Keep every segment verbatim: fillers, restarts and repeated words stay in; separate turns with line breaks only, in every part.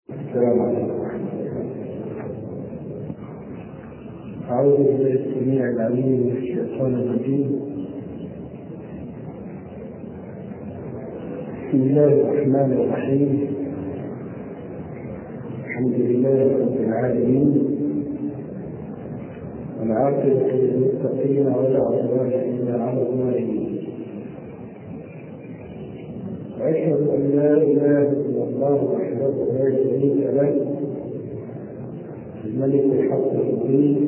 السلام عليكم. أعوذ بالله السميع العليم من الشيطان الرجيم. بسم الله الرحمن الرحيم. الحمد لله رب العالمين، والعاقبة للمتقين ولا عدوان إلا على الظالمين. وأشهد أن لا إله إلا الله وحده لا شريك له، الملك الحق المبين.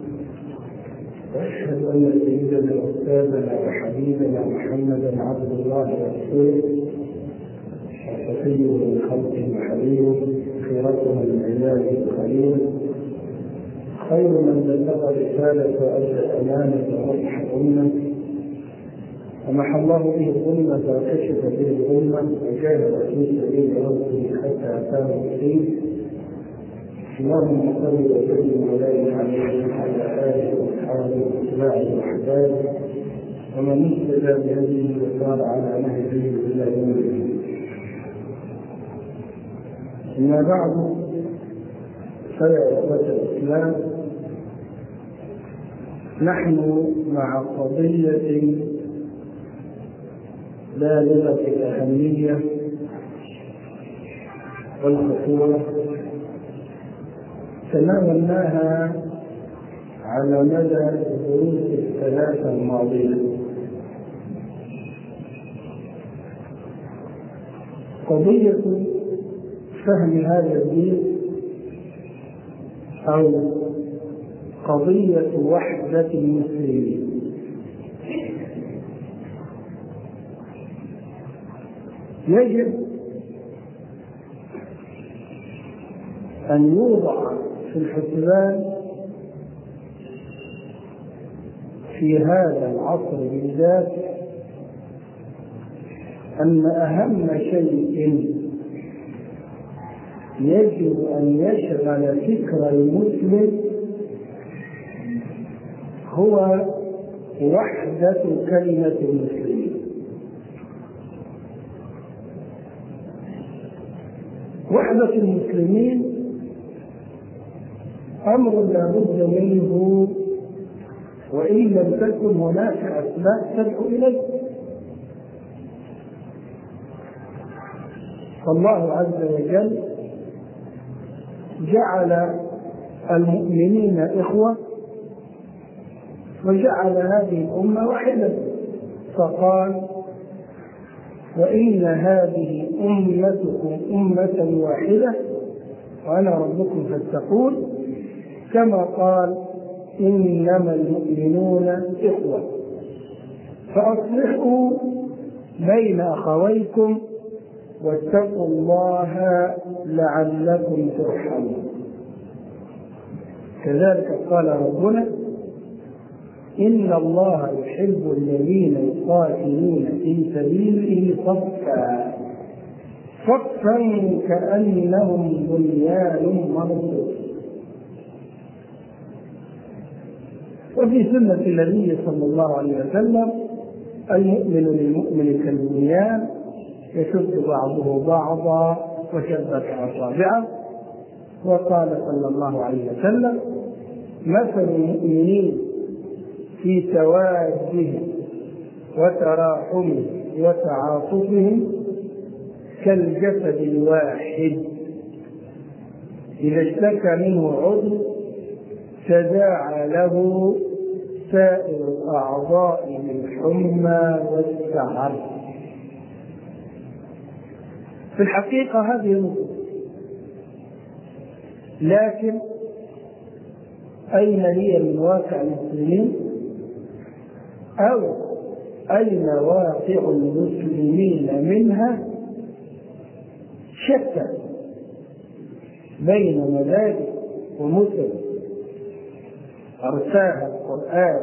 وأشهد أن سيدنا وأستاذنا وحبيبنا محمدا عبد الله ورسوله، وصفيه من خلقه وحبيبه، خيرته من عباده الخليل، خير من بلغ رسالة وأدى الأمانة ونصح الأمة، ومحى الله به الظلمة وكشف به الغمة، وجاهد في سبيل ربه حتى أتاه اليقين. اللهم صل وسلم وبارك عليه وعلى آله وأصحابه وأتباعه وأحبابه ومن اهتدى بهديه وسار على نهجه إلى يوم الدين. أما بعد، فيا إخوة الإسلام، نحن مع قضية بالغة الأهمية والخطورة تناولناها على مدى الدروس الثلاثة الماضية. قضية فهم هذا الدين، أو قضية وحدة المسلمين. يجب أن يوضع في الحسبان في هذا العصر بالذات أن أهم شيء يجب أن يشغل فكر المسلم هو وحدة كلمة المسلمين. وحدة المسلمين أمر لا بد منه، وإن لم تكن هناك أسباب تدعو إليه. فالله عز وجل جعل المؤمنين إخوة، وجعل هذه الأمة واحدة، فقال: وإن هذه أمتكم أمة واحدة وأنا ربكم فاتقون، كما قال: إنما المؤمنون إخوة فأصلحوا بين أخويكم واتقوا الله لعلكم ترحمون. كذلك قال ربنا: إن الله يحب الذين يقاتلون في سبيله صفا صفا كأنهم بنيان مرصوص. وفي سنة النبي صلى الله عليه وسلم: المؤمن للمؤمن كالبنيان يشد بعضه بعضا وشبك أصابعه. وقال صلى الله عليه وسلم: مثل المؤمنين في توادهم وتراحمهم وتعاطفهم كالجسد الواحد إذا اشتكى منه عضو تداعى له سائر الأعضاء بالحمى والسهر. في الحقيقة هذه النصوص، لكن أين هي من واقع المسلمين؟ أو أين واقع المسلمين منها؟ شتى بين مبادئ ومثل أرساها القرآن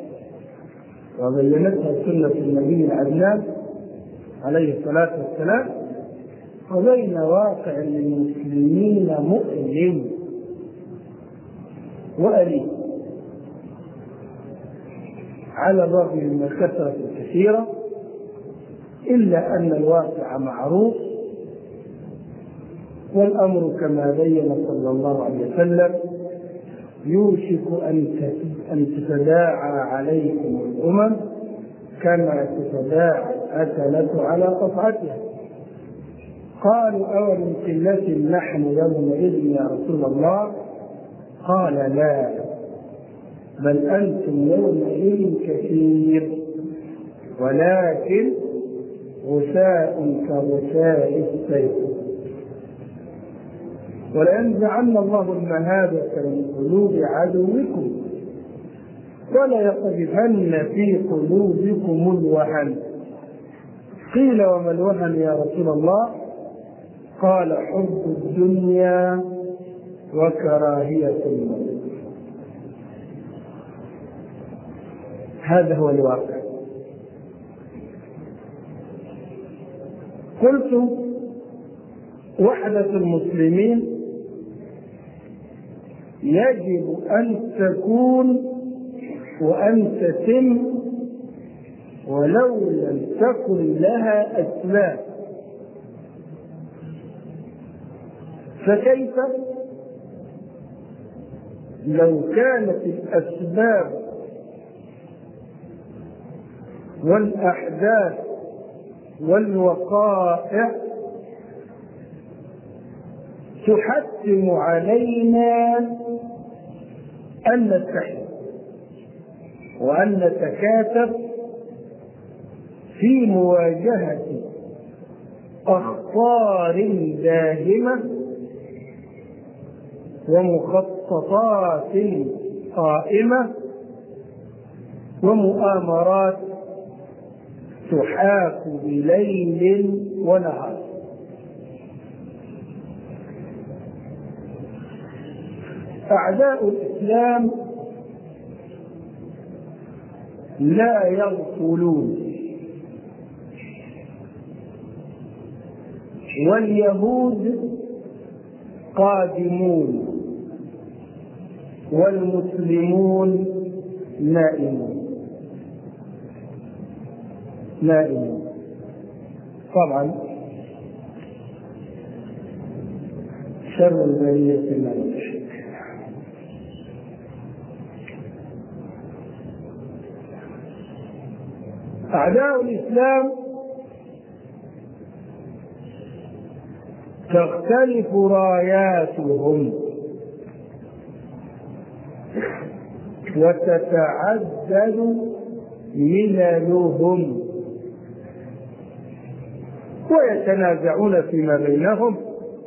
وبينتها سنة النبي العدنان عليه الصلاة والسلام، وبين واقع المسلمين مؤلم وأليم، على الرغم من الكثرة الكثيرة، إلا أن الواقع معروف والأمر كما بين صلى الله عليه وسلم يوشك أن تتداعى عليكم الأمم كما تتداعى الأكلة على قطعتها. قالوا أولم قلة نحن يومئذ يا رسول الله؟ قال لا، بل أنتم يومئذ كثير ولكن غثاء كغثاء السيل. ولينزعن الله المهابة من قلوب عدوكم وليقذفن في قلوبكم الوهن. قيل وما الوهن يا رسول الله؟ قال حب الدنيا وكراهية الموت. هذا هو الواقع. قلت وحدة المسلمين يجب أن تكون وأن تتم ولو لم تكن لها أسباب. فكيف لو كانت الأسباب والأحداث والوقائع تحتم علينا أن نتحد وأن نتكاتف في مواجهة أخطار داهمة ومخططات قائمة ومؤامرات تحاك بليل ونهار. أعداء الإسلام لا يغفلون، واليهود قادمون والمسلمون نائمون نائمون طبعا شر البرية ما يشرك. أعداء الإسلام تختلف راياتهم وتتعدد مللهم ويتنازعون فيما بينهم،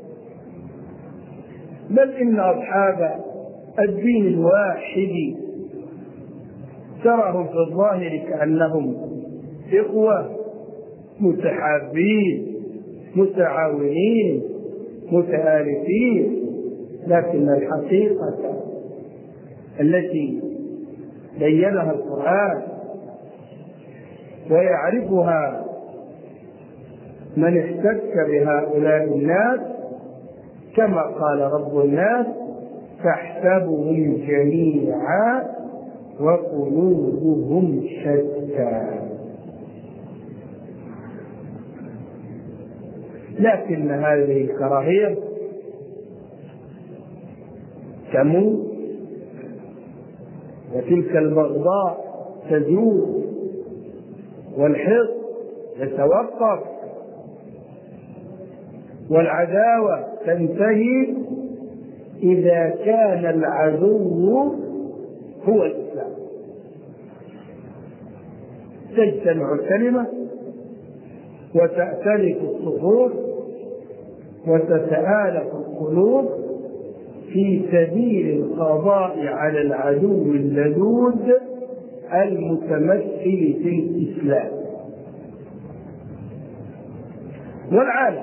بل إن أصحاب الدين الواحد تراهم في الظاهر كأنهم إخوة متحابين متعاونين متآلفين، لكن الحقيقة التي بينها القرآن ويعرفها من احتك بهؤلاء الناس كما قال رب الناس تحسبهم جميعا وقلوبهم شتى. لكن هذه الكراهية تموت وتلك البغضاء تزول والحقد يتوقف والعداوة تنتهي إذا كان العدو هو الإسلام. تجتمع الكلمة وتأتلف الصفوف وتتآلف القلوب في سبيل القضاء على العدو اللدود المتمثل في الإسلام. والعالم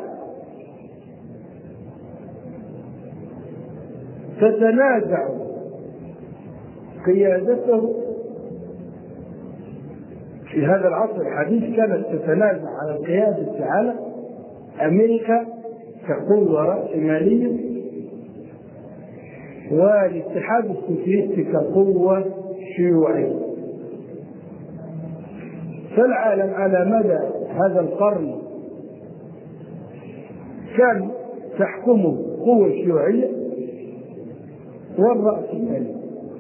تتنازع قيادته في هذا العصر الحديث، كانت تتنازع على قيادة العالم أمريكا كقوة رأسمالية والاتحاد السوفيتي كقوة شيوعية. فالعالم على مدى هذا القرن كان تحكمه قوة شيوعية والرأسمالية.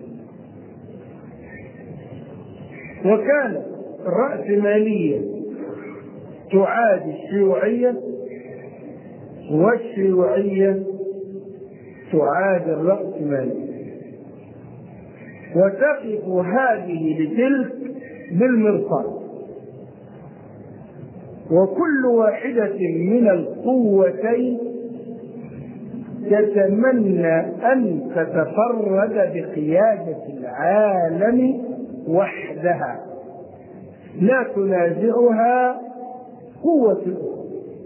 وكانت الرأسمالية تعادي الشيوعية، والشيوعية تعادي الرأسمالية، وتقف هذه لتلك بالمرصاد، وكل واحدة من القوتين تتمنى أن تتفرد بقيادة العالم وحدها لا تنازعها قوة أخرى.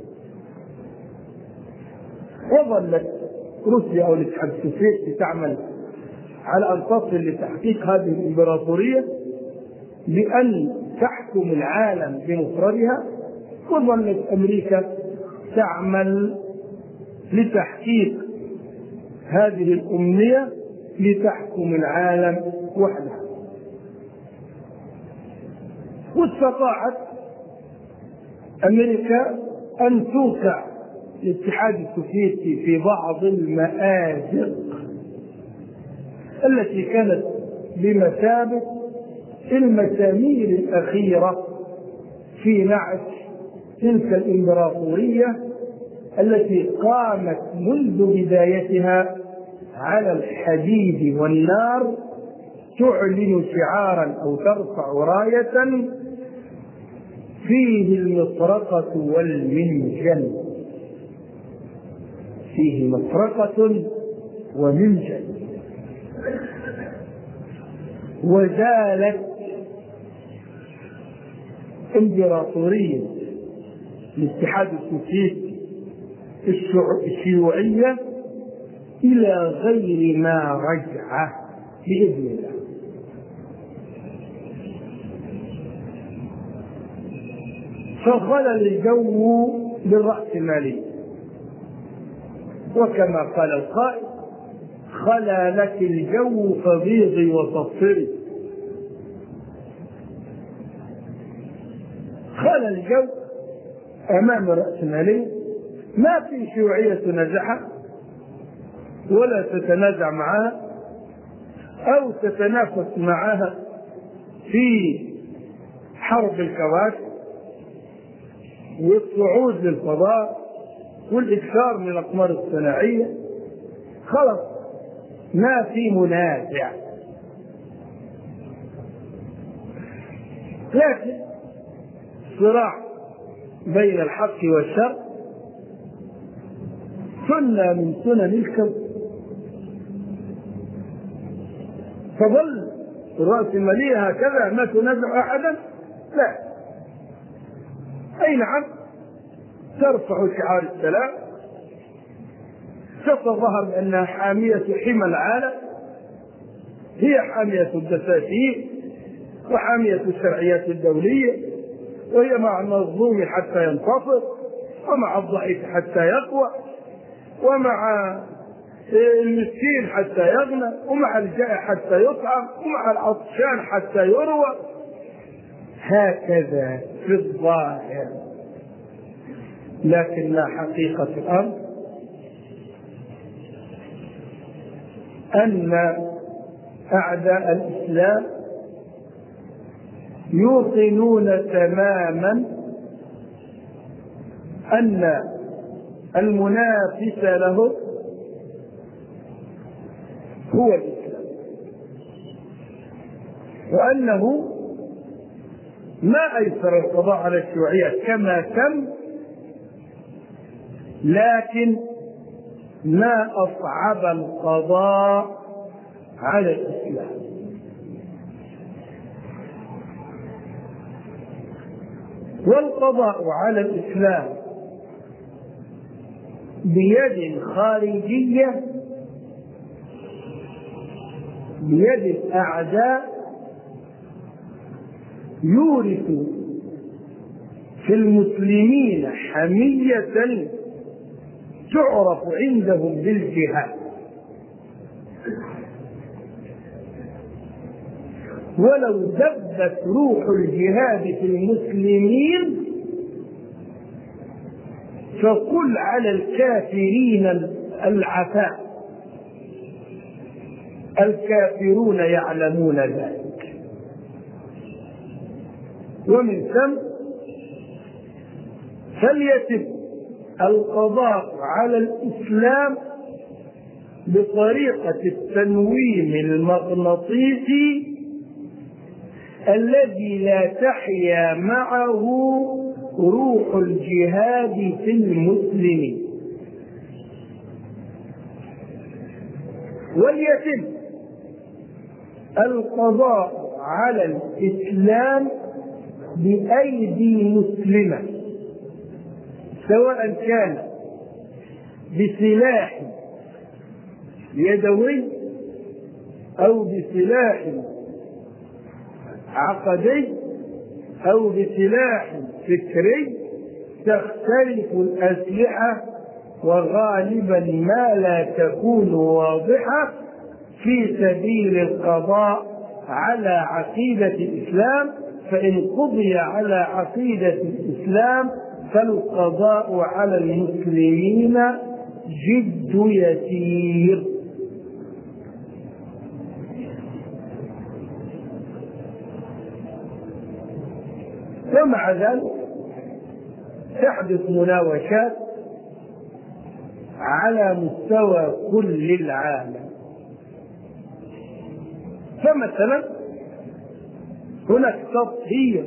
وظلت روسيا أو الاتحاد السوفيتي تعمل على أن تصل لتحقيق هذه الإمبراطورية بأن تحكم العالم بمفردها، وظلت أمريكا تعمل لتحقيق هذه الأمنية لتحكم العالم وحدها. واستطاعت أمريكا أن توقع الاتحاد السوفيتي في بعض المآزق التي كانت بمثابة المسامير الأخيرة في نعش تلك الإمبراطورية التي قامت منذ بدايتها على الحديد والنار، تعلن شعارا أو ترفع راية فيه المطرقة والمنجل، فيه مطرقة ومنجل. وزالت إمبراطورية الاتحاد السوفيتي الشيوعية إلى غير ما رجع بإذن الله. فخلى الجو بالرأسمالية، وكما قال القائل: خلى لك الجو فبيضي وصفري. خلى الجو أمام الرأسمالية، ما في شيوعية تنازعها ولا تتنازع معها أو تتنافس معها في حرب الكواكب والصعود للفضاء والإكثار من الأقمار الصناعية. خلص ما في منازع. لكن صراع بين الحق والشر سنة من سنن الكون، فظل الرأسمالية هكذا ما تنازع أحدا؟ لا. أي نعم، ترفع شعار السلام، تتظاهر بأنها حامية حمى العالم، هي حامية الدساتير وحامية الشرعيات الدولية، وهي مع المظلوم حتى ينتصر، ومع الضعيف حتى يقوى، ومع المسكين حتى يغنى، ومع الجائع حتى يطعم، ومع العطشان حتى يروى. هكذا في الظاهر، لكن لا حقيقة الأمر أن أعداء الإسلام يوقنون تماما أن المنافس له هو الإسلام، وأنه ما أيسر القضاء على الشيوعية كما تم، لكن ما أصعب القضاء على الإسلام. والقضاء على الإسلام بيد خارجية، بيد الأعداء، يورث في المسلمين حمية تعرف عندهم بالجهاد، ولو دبت روح الجهاد في المسلمين فقل على الكافرين العفاء. الكافرون يعلمون ذلك. ومن ثم فليتم القضاء على الإسلام بطريقة التنويم المغناطيسي الذي لا تحيا معه روح الجهاد في المسلمين. وليتم القضاء على الإسلام بأيدي مسلمة، سواء كان بسلاح يدوي أو بسلاح عقدي أو بسلاح فكري. تختلف الأسلحة، وغالبا ما لا تكون واضحة في سبيل القضاء على عقيدة الإسلام. فإن قضي على عقيدة الإسلام فالقضاء على المسلمين جد يسير. ومع ذلك تحدث مناوشات على مستوى كل العالم. فمثلا هناك تطهير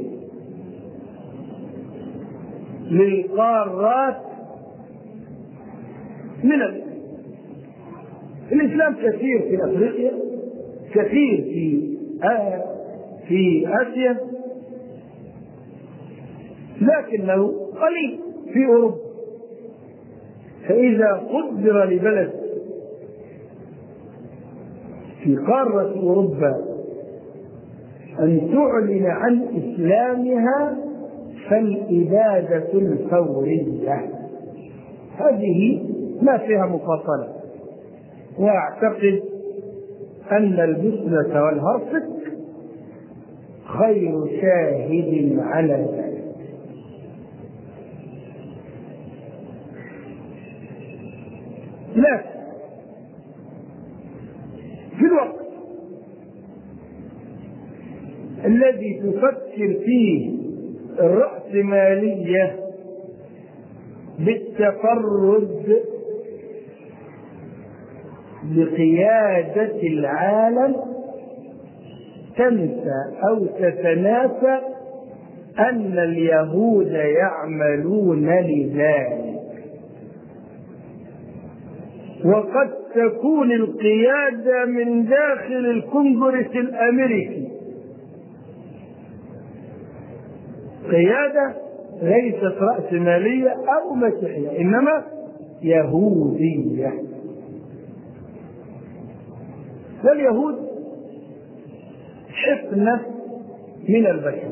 للقارات من الإسلام. الإسلام كثير في أفريقيا، كثير في آه في آسيا، لكنه قليل في أوروبا. فإذا قدر لبلد في قارة أوروبا أن تعلن عن إسلامها فالإبادة الفورية، هذه ما فيها مفاصلة. وأعتقد أن البسنة والهرسك خير شاهد على ذلك. لكن في الوقت الذي تفكر فيه الرأسمالية بالتفرد بقيادة العالم تنسى أو تتناسى أن اليهود يعملون لذلك، وقد تكون القيادة من داخل الكونغرس الأمريكي، قيادة ليست رأسمالية أو مسيحية، إنما يهودية. واليهود حفنة من البشر،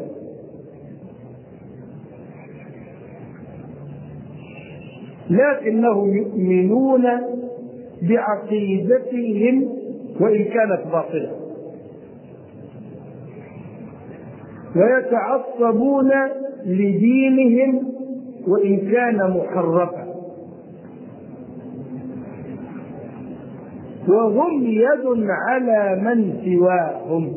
لكنهم يؤمنون بعقيدتهم وإن كانت باطلة، ويتعصبون لدينهم وإن كان محرفا، وهم يد على من سواهم.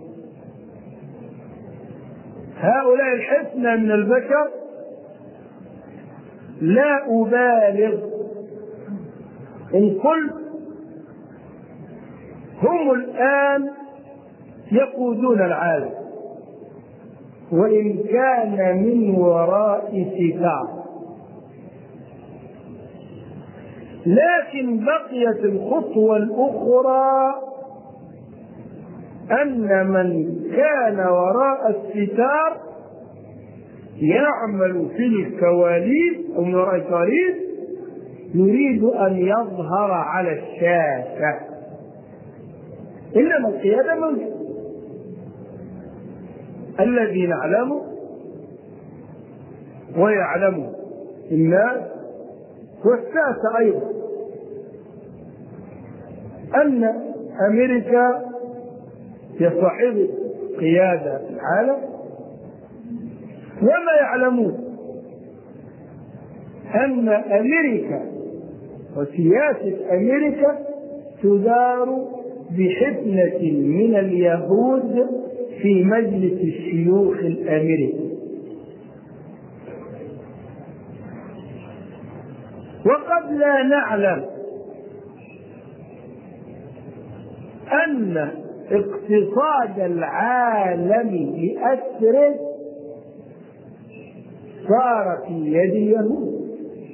هؤلاء الحفنة من البشر لا أبالغ إن قلت هم الآن يقودون العالم، وإن كان من وراء ستار، لكن بقيت الخطوة الأخرى أن من كان وراء الستار يعمل في الكواليس أو من وراء الكواليس يريد أن يظهر على الشاشة، إنما القيادة موجودة. الذي نعلمه ويعلمه الناس والساسة أيضا أن أمريكا هي صاحبة قيادة في العالم، وما يعلمون أن أمريكا وسياسة أمريكا تدار بحفنة من اليهود في مجلس الشيوخ الأمريكي. وقد لا نعلم أن اقتصاد العالم بأسره صار في يد اليهود،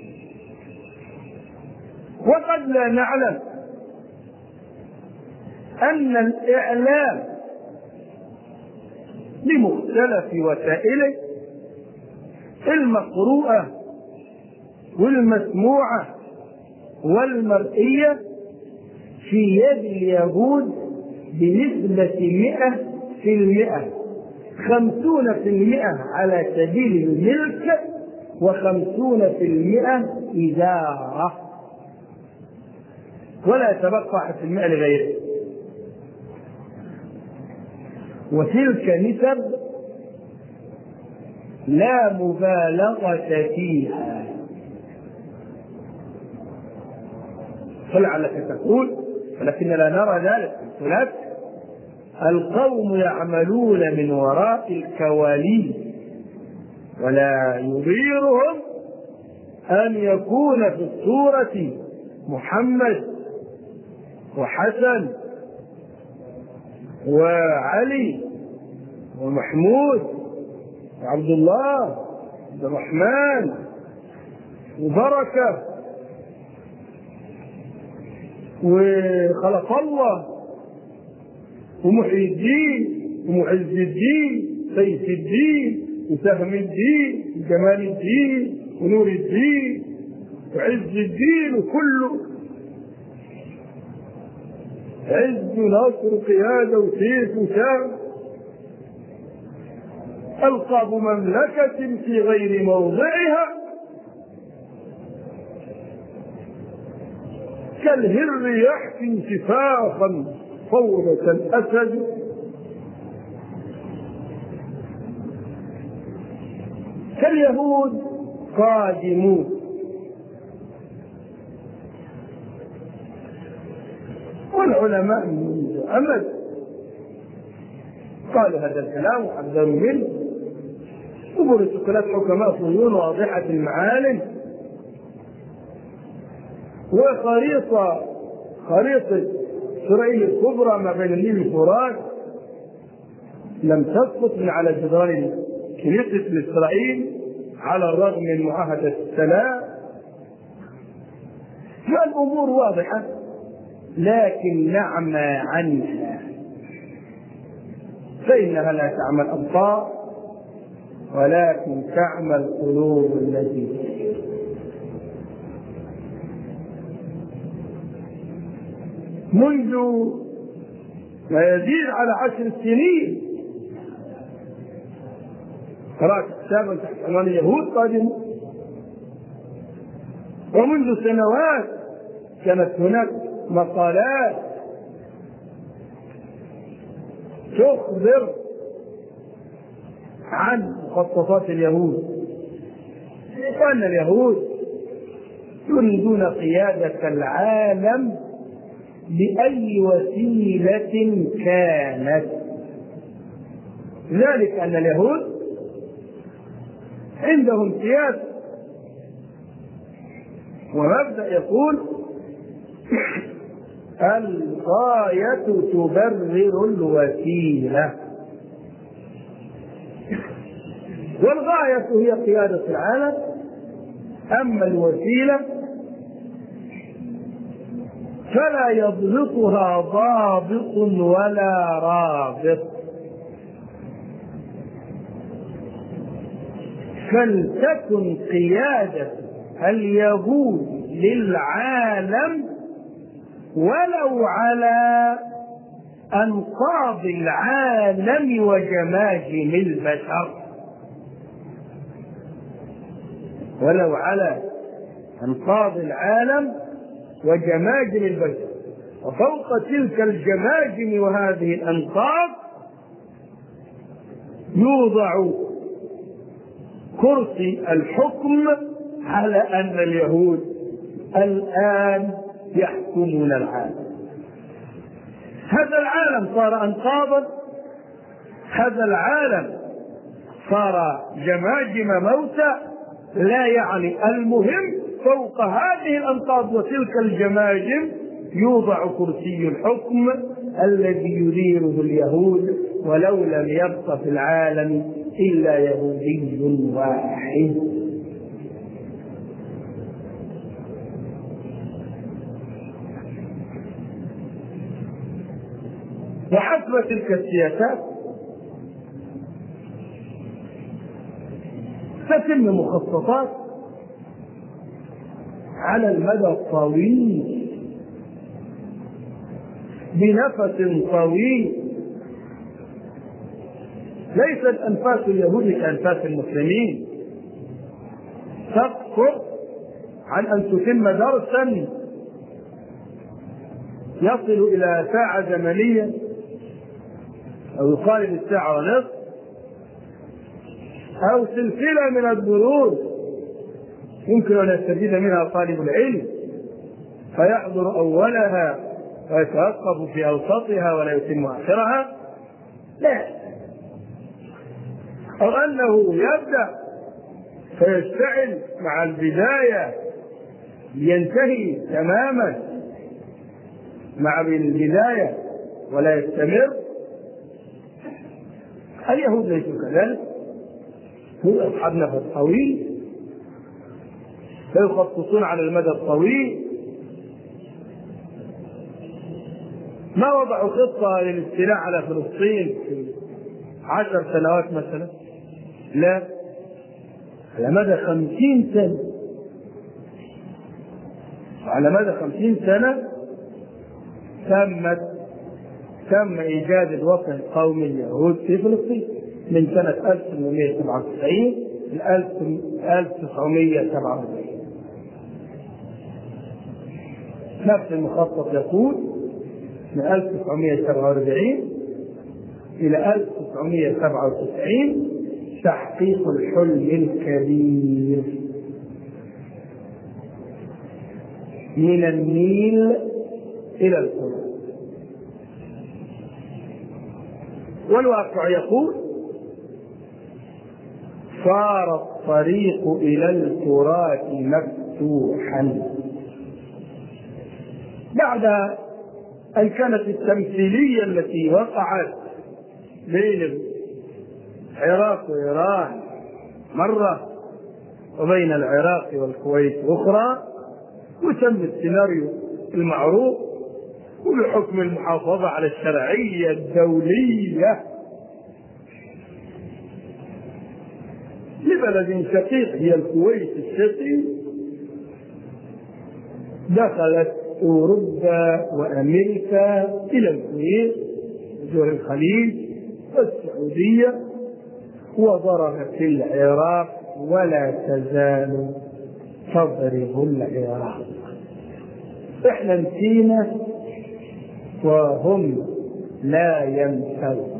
وقد لا نعلم أن الإعلام بمختلف وسائله المقروءة والمسموعة والمرئية في يد اليهود بنسبة مئة في المئة، خمسون في المئة على سبيل الملك وخمسون في المئة إدارة، ولا يتبقى واحد في المئة لغيره. وتلك نسب لا مبالغة فيها. فلعلك تقول ولكننا نرى ذلك في لك القوم يعملون من وراء الكواليس ولا يضيرهم أن يكون في الصورة محمد وحسن وعلي ومحمود وعبد الله وعبد الرحمن وبركة وخلق الله ومحي الدين ومعز الدين سيف الدين وسهم الدين وجمال الدين ونور الدين وعز الدين، وكله عز ونصر وقيادة وسيف وسهم، ألقاب مملكة في غير موضعها كالهر يحكي انتفاخا فورة الأسد. كاليهود قادمون، والعلماء منذ أمد قالوا هذا الكلام وحذروا منه، وبرزوا ثلاث حكماء صهيون واضحة المعالم، وخريطة خريطة إسرائيل الكبرى ما بين النيل والفرات لم تسقط من على جدران كنيسة إسرائيل على الرغم من معاهدة السلام. فالأمور واضحة، لكن نعمى عنها، فإنها لا تعمى الأبصار ولكن تعمى القلوب التي فيها. منذ ما يزيد على عشر سنين قرأت كتابا تحت عنوان اليهود قادمون، ومنذ سنوات كانت هناك مقالات تخبر عن مخططات اليهود وأن اليهود يريدون قيادة العالم بأي وسيلة كانت، ذلك أن اليهود عندهم سياسة ومبدأ يقول الغاية تبرر الوسيلة، والغاية هي قيادة العالم، أما الوسيلة فلا يضبطها ضابط ولا رابط. فلتكن قيادة اليهود للعالم ولو على أنقاض العالم وجماجم البشر، ولو على أنقاض العالم وجماجم البشر، وفوق تلك الجماجم وهذه الأنقاض يوضع كرسي الحكم على أن اليهود الآن يحكمون العالم. هذا العالم صار أنقاضا، هذا العالم صار جماجم موتى. لا يعني، المهم فوق هذه الأنقاض وتلك الجماجم يوضع كرسي الحكم الذي يديره اليهود، ولو لم يبق في العالم إلا يهودي واحد. وحسب تلك السياسات تتم مخططات على المدى الطويل بنفس طويل. ليست أنفاس اليهود كأنفاس المسلمين، تقصر عن أن تتم درسا يصل إلى ساعة زمنية أو يقارب الساعة ونصف، أو سلسلة من الدروس يمكن أن يستفيد منها طالب العلم فيحضر أولها ويتوقف في أوسطها ولا يتم آخرها. لا، أو أنه يبدأ فيشتغل مع البداية ينتهي تماما مع البداية ولا يستمر. اليهود ليسوا كذلك، هم أصحاب نفس طويل، يخططون على المدى الطويل. ما وضعوا خطة للاستيلاء على فلسطين في عشر سنوات مثلا، لا، على مدى خمسين سنة. على مدى خمسين سنة تمت تم إيجاد الوطن القومي اليهود في فلسطين من سنة ألف وثمانمائة وسبعة وتسعين إلى ألف وتسعمائة وسبعة وأربعين. نفس المخطط يقول من ألف وتسعمائة وسبعة وأربعين إلى ألف وتسعمائة وسبعة وتسعين تحقيق الحلم الكبير من النيل إلى الفرات. والواقع يقول صار الطريق إلى الفرات مفتوحا بعد أن كانت التمثيلية التي وقعت بين العراق وإيران مرة وبين العراق والكويت أخرى، وتم السيناريو المعروف وبحكم المحافظة على الشرعية الدولية لبلد شقيق هي الكويت الشقيق، دخلت أوروبا وأمريكا إلى الكويت ودول الخليج والسعودية وضربت العراق ولا تزال تضرب العراق. احنا نسينا وهم لا ينسون.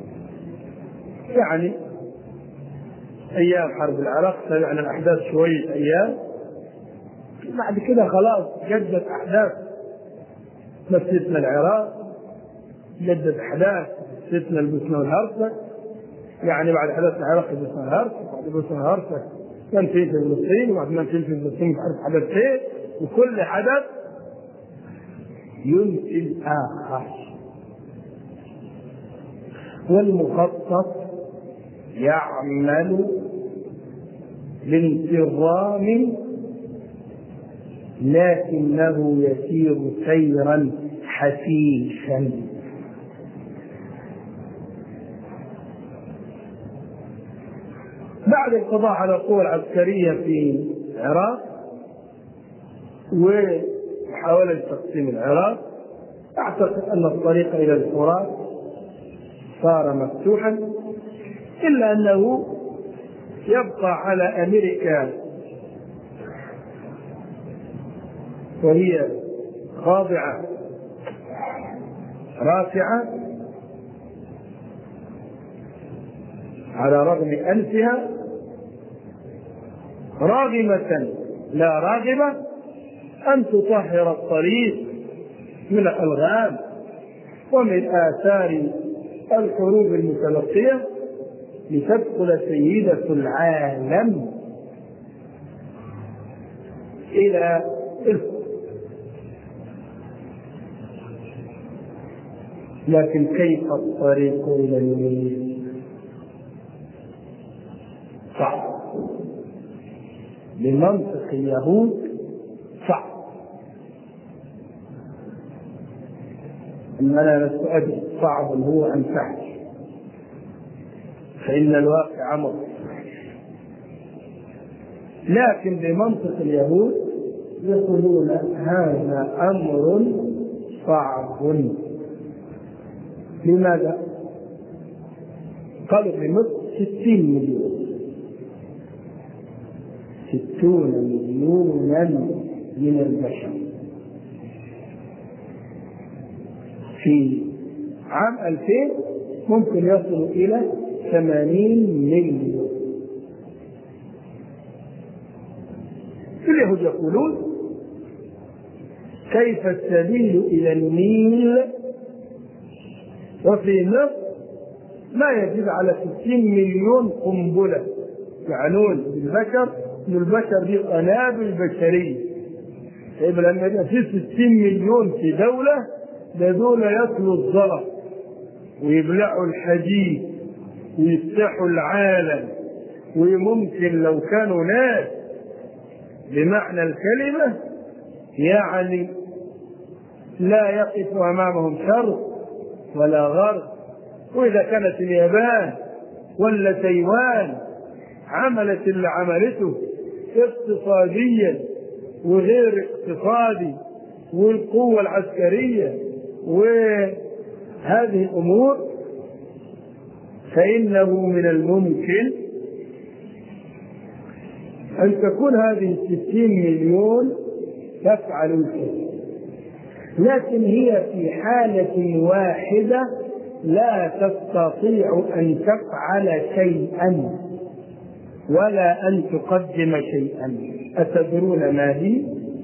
يعني ايام حرب العراق تابعنا الاحداث شويه ايام، بعد كده خلاص جدت احداث مسيتنا العراق، جدت احداث مسيتنا البوسنه والهرسك. يعني بعد احداث العراق البوسنه والهرسك، بعد البوسنه والهرسك كان في فلسطين، وبعد ما كان في فلسطين مش عارف حدث ايه، وكل حدث ينسي الآخر. والمخطط يعمل بانتظام لكنه يسير سيرا حثيثا. بعد القضاء على القوى العسكرية في العراق ومحاولة تقسيم العراق، أعتقد أن الطريق إلى الفرات صار مفتوحا، إلا أنه يبقى على أمريكا وهي خاضعة رافعة على رغم أنفها، راغمة لا راغبة أن تطهر الطريق من الألغام ومن آثار الحروب المتبقية لتدخل سيدة العالم إلى الفضل. لكن كيف الطريق إلى النيل؟ صعب بمنطق اليهود، صعب. أننا نسأل صعب هو أن تحكي، فإن الواقع أمر. لكن بمنطق اليهود يقولون هذا أمر صعب. لماذا؟ قالوا في مصر ستين مليون، ستون مليونا من البشر. في عام ألفين ممكن يصلوا إلى ثمانين مليون. اليهود يقولون كيف السبيل إلى النيل وفي مصر ما يزيد على ستين مليون قنبلة، يعنون بالبشر من البشر دي قنابل بشرية. طيب لما يبقى في ستين مليون في دولة، ده دول ياكلوا الزلط ويبلعوا الحديد ويفتحوا العالم، وممكن لو كانوا ناس بمعنى الكلمة يعني لا يقف أمامهم شرق ولا غرب. وإذا كانت اليابان ولا تايوان عملت اللي عملته اقتصاديا وغير اقتصادي والقوة العسكرية وهذه الأمور، فإنه من الممكن أن تكون هذه الستين مليون تفعل الكثير. لكن هي في حالة واحدة لا تستطيع أن تفعل شيئا ولا أن تقدم شيئا. أتدرون ما هي؟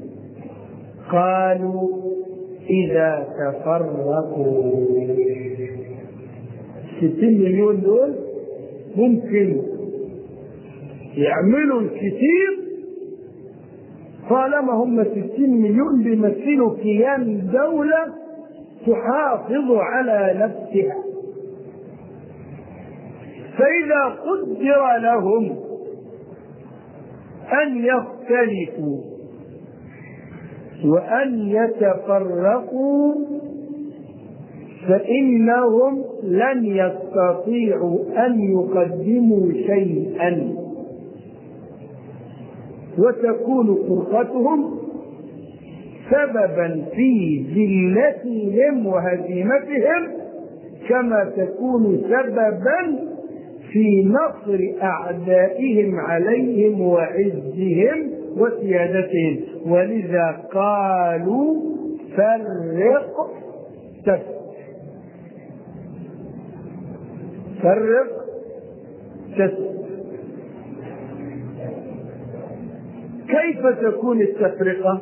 قالوا إذا تفرقوا. ستين مليون دول ممكن يعملوا الكثير طالما هم ستين مليون بيمثلوا كيان دولة تحافظ على نفسها. فإذا قدر لهم أن يختلفوا وأن يتفرقوا فإنهم لن يستطيعوا أن يقدموا شيئا، وتكون فرقتهم سببا في ذلتهم وهزيمتهم كما تكون سببا في نصر أعدائهم عليهم وعزهم وسيادتهم. ولذا قالوا فرق تفرق. فرق تفرق. كيف تكون التفرقة؟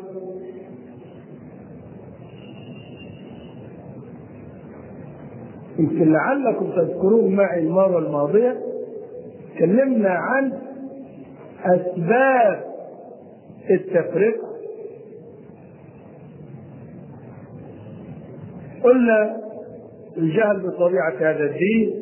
يمكن لعلكم تذكرون معي المرة الماضية تكلمنا عن أسباب التفرقة. قلنا الجهل بطبيعة هذا الدين،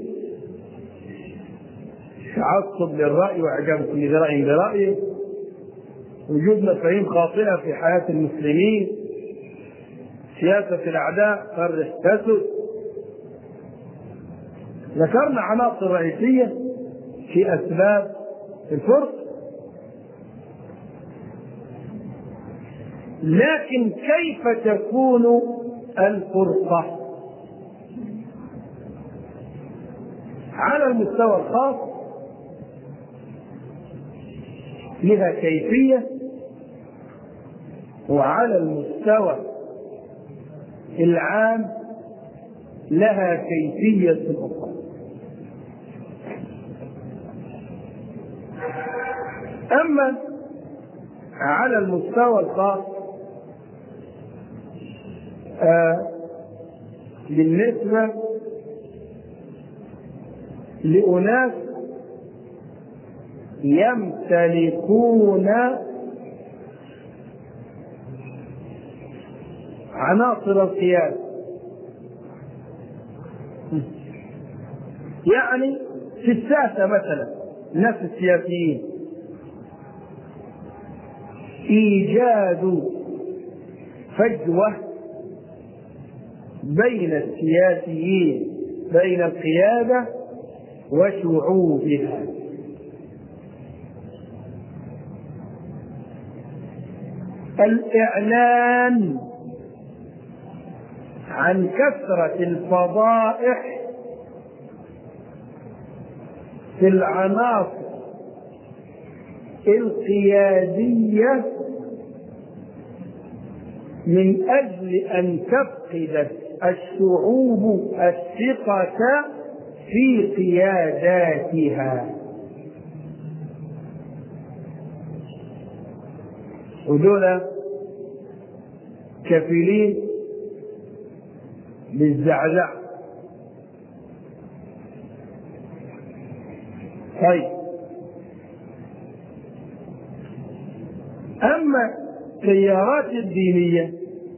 تعصب للرأي وإعجاب كل ذي رأي برأيه، وجود مفاهيم خاطئة في حياة المسلمين، سياسة الأعداء، فرق تسد. ذكرنا عناصر رئيسية في أسباب الفرق. لكن كيف تكون الفرقة؟ على المستوى الخاص لها كيفية، وعلى المستوى العام لها كيفية أخرى. أما على المستوى الخاص آه بالنسبة لأناس يمتلكون عناصر القيادة، يعني في الساسة مثلا الناس السياسيين، إيجاد فجوة بين السياسيين، بين القيادة وشعوبها. الإعلان عن كثرة الفضائح في العناصر القيادية من أجل أن تفقد الشعوب الثقة في قياداتها. ودول كفيلين بالزعزع. طيب، أما التيارات الدينية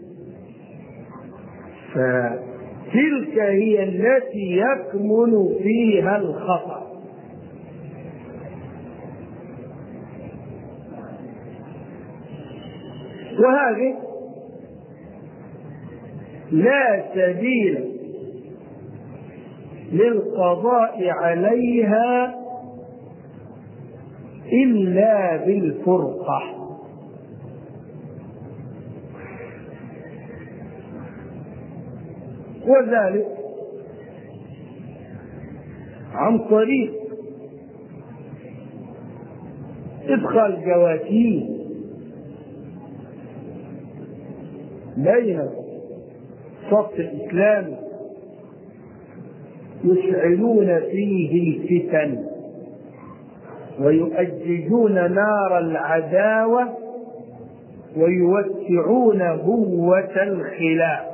فتلك هي التي يكمن فيها الخطأ. وهذه لا سبيل للقضاء عليها إلا بالفرقة. وذلك عن طريق إدخال جواتين بين الصف الإسلامي يشعلون فيه الفتن ويؤججون نار العداوة ويوسعون هوة الخلاف.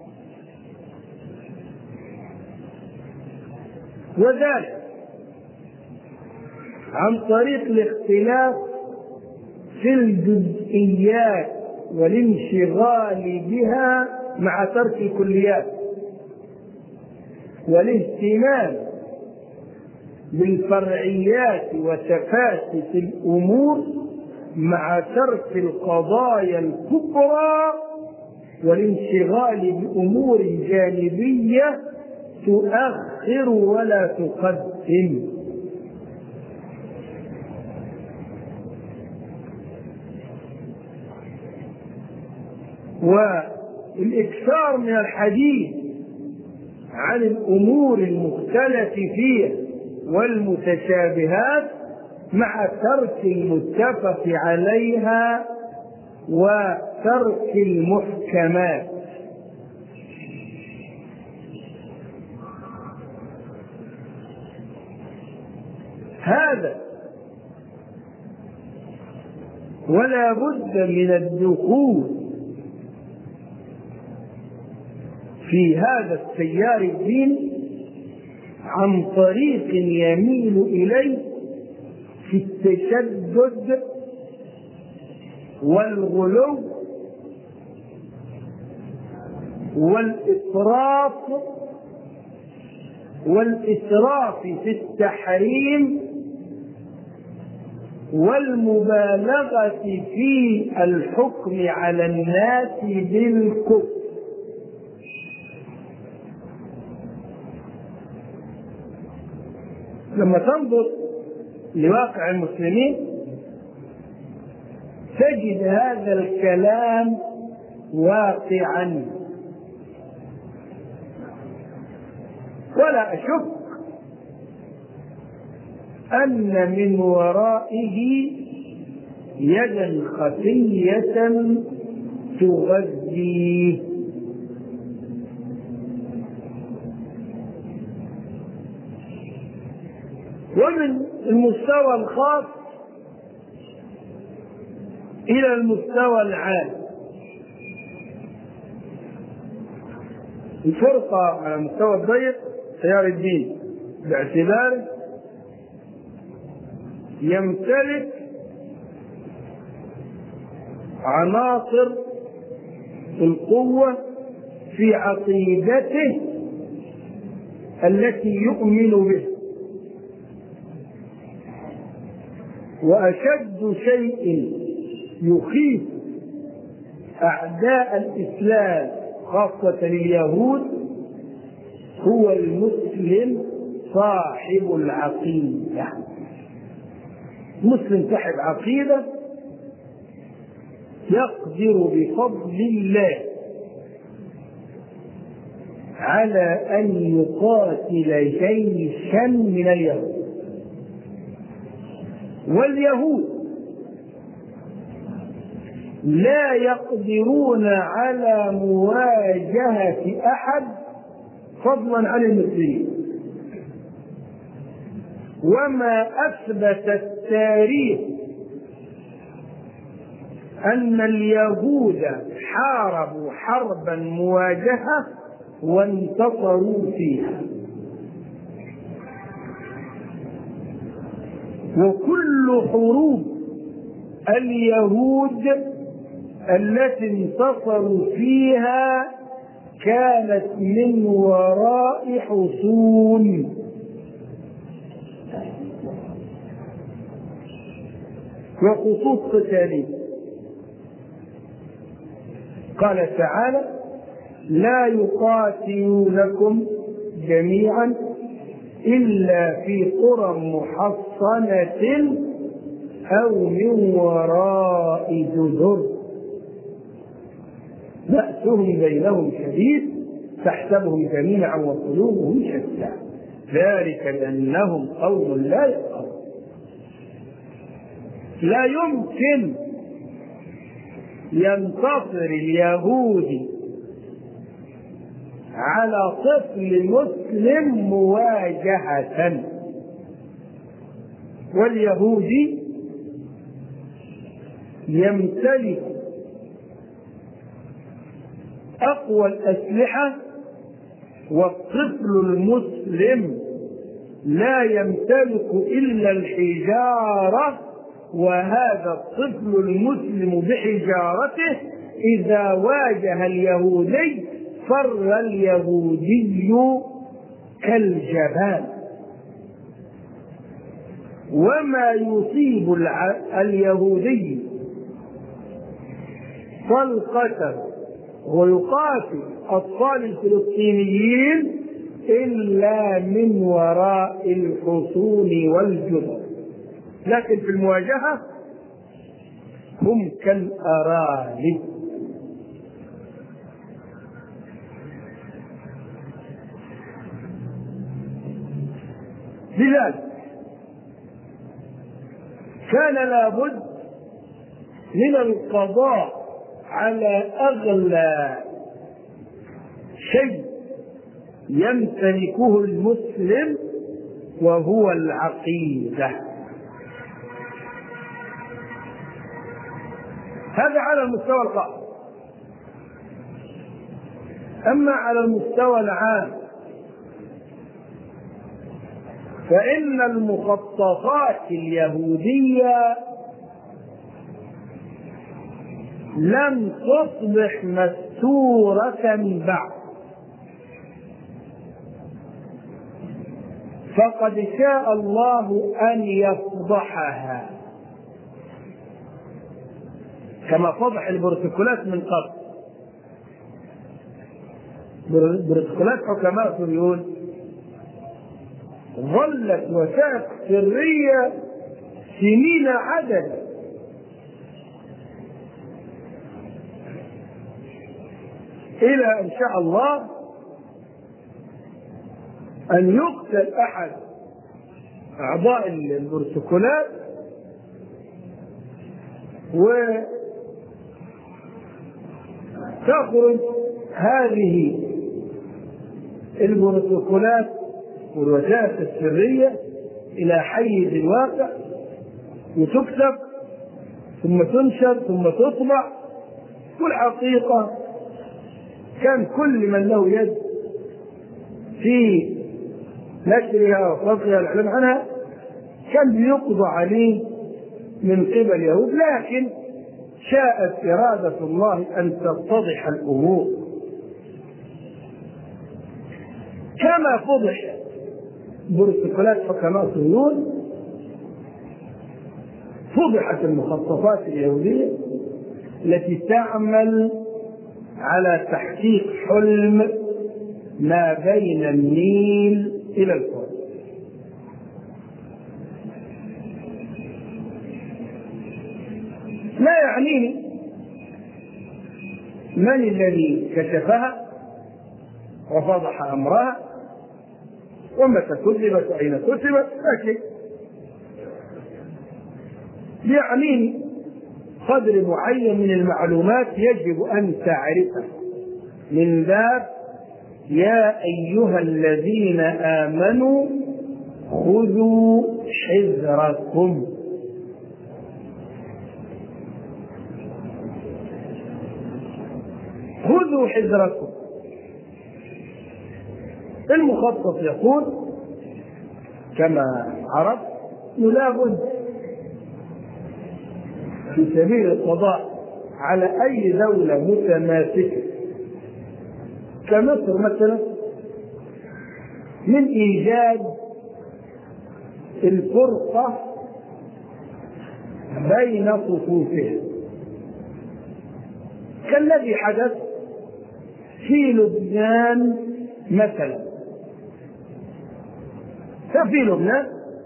وذلك عن طريق الاختلاف في الجزئيات والانشغال بها مع ترك الكليات، والاهتمام بالفرعيات وتفاسف الأمور مع ترك القضايا الكبرى والانشغال بأمور جانبية تؤخر ولا تقدم. والإكثار من الحديث عن الأمور المختلف فيها والمتشابهات مع ترك المتفق عليها وترك المحكمات. هذا ولا بد من الدخول في هذا التيار الديني عن طريق يميل إليه في التشدد والغلو والإسراف والإسراف في التحريم والمبالغة في الحكم على الناس بالكفر. لما تنظر لواقع المسلمين تجد هذا الكلام واقعا، ولا أشك أن من ورائه يدا خفية تغذيه. ومن المستوى الخاص إلى المستوى العام. الفرقة على المستوى الضيق تيار الدين باعتباره يمتلك عناصر القوة في عقيدته التي يؤمن به، وأشد شيء يخيف أعداء الإسلام خاصة اليهود هو المسلم صاحب العقيدة. مسلم صاحب عقيدة يقدر بفضل الله على أن يقاتل جيشا من اليهود. واليهود لا يقدرون على مواجهة أحد فضلا عن المسلمين. وما أثبت التاريخ أن اليهود حاربوا حربا مواجهة وانتصروا فيها. وكل حروب اليهود التي انتصروا فيها كانت من وراء حصون، وخطوط قتالية. قال تعالى: لا يقاتلونكم جميعا إلا في قرى محصنة أو من وراء جدر بأسهم بينهم شديد تحسبهم جميعا وقلوبهم شتى ذلك بأنهم قوم لا يفقهون. لا يمكن ينتصر اليهودي على طفل مسلم مواجهة، واليهودي يمتلك أقوى الأسلحة، والطفل المسلم لا يمتلك إلا الحجارة، وهذا الطفل المسلم بحجارته إذا واجه اليهودي فر اليهودي كالجبال. وما يصيب اليهودي طلقة ويقاتل أطفال الفلسطينيين إلا من وراء الحصون والجدر، لكن في المواجهة هم كالأرانب. لذلك كان لابد من القضاء على أغلى شيء يمتلكه المسلم وهو العقيدة. هذا على المستوى الخاص. أما على المستوى العام فإن المخططات اليهودية لم تصبح مستورة بعد، فقد شاء الله أن يفضحها كما فضح البروتوكولات من قبل. بروتوكولات حكماء سوريون ظلت وثائق سرية سنين عددا، إلى إن شاء الله أن يقتل أحد أعضاء البروتوكولات وتخرج هذه البروتوكولات والوثائق السرية إلى حيز الواقع وتكتب ثم تنشر ثم تطبع. والحقيقة كان كل من له يد في نشرها وفرضها الإعلام عنها كان بيقضى عليه من قبل اليهود، لكن شاءت إرادة الله أن تتضح الأمور كما فضح بروتوكولات حكماء صهيون. فضحت المخططات اليهودية التي تعمل على تحقيق حلم ما بين النيل إلى الفرات. لا يعنيني من الذي كشفها وفضح أمرها ومتى كذبت وأين كذبت، لكن يعنيني قدر معين من المعلومات يجب أن تعرفها من باب يا أيها الذين آمنوا خذوا حذركم. خذوا حذركم. المخطط يقول كما عرفت لا بد في سبيل القضاء على أي دولة متماسكة كمصر مثلا من إيجاد الفرقة بين صفوفها كالذي حدث في لبنان مثلا. ففي لبنان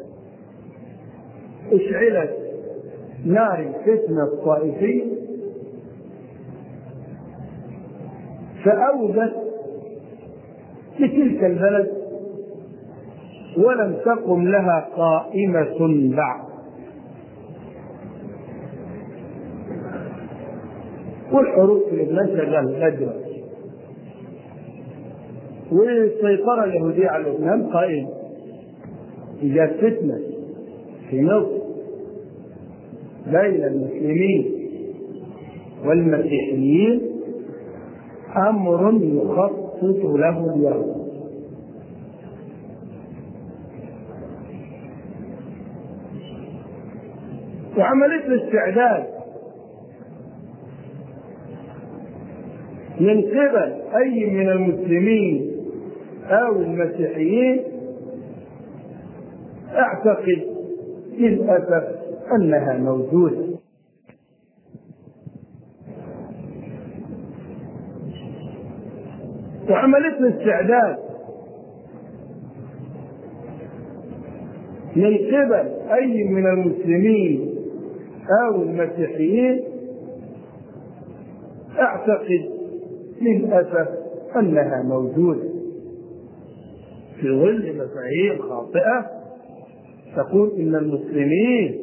اشعلت نار الفتنة الطائفية فأوجد لتلك البلد ولم تقم لها قائمة بعد. والحروب في لبنان شغالة دلوقتي، والسيطرة اليهودية على لبنان قائمة. إيجاد فتنة في مصر بين المسلمين والمسيحيين أمر يخطط له اليهود. وعملية الاستعداد من قبل أي من المسلمين أو المسيحيين أعتقد للأسف أنها موجودة. وعملية الاستعداد من قبل أي من المسلمين أو المسيحيين أعتقد للأسف أنها موجودة في ظل مفاهيم خاطئة تقول إن المسلمين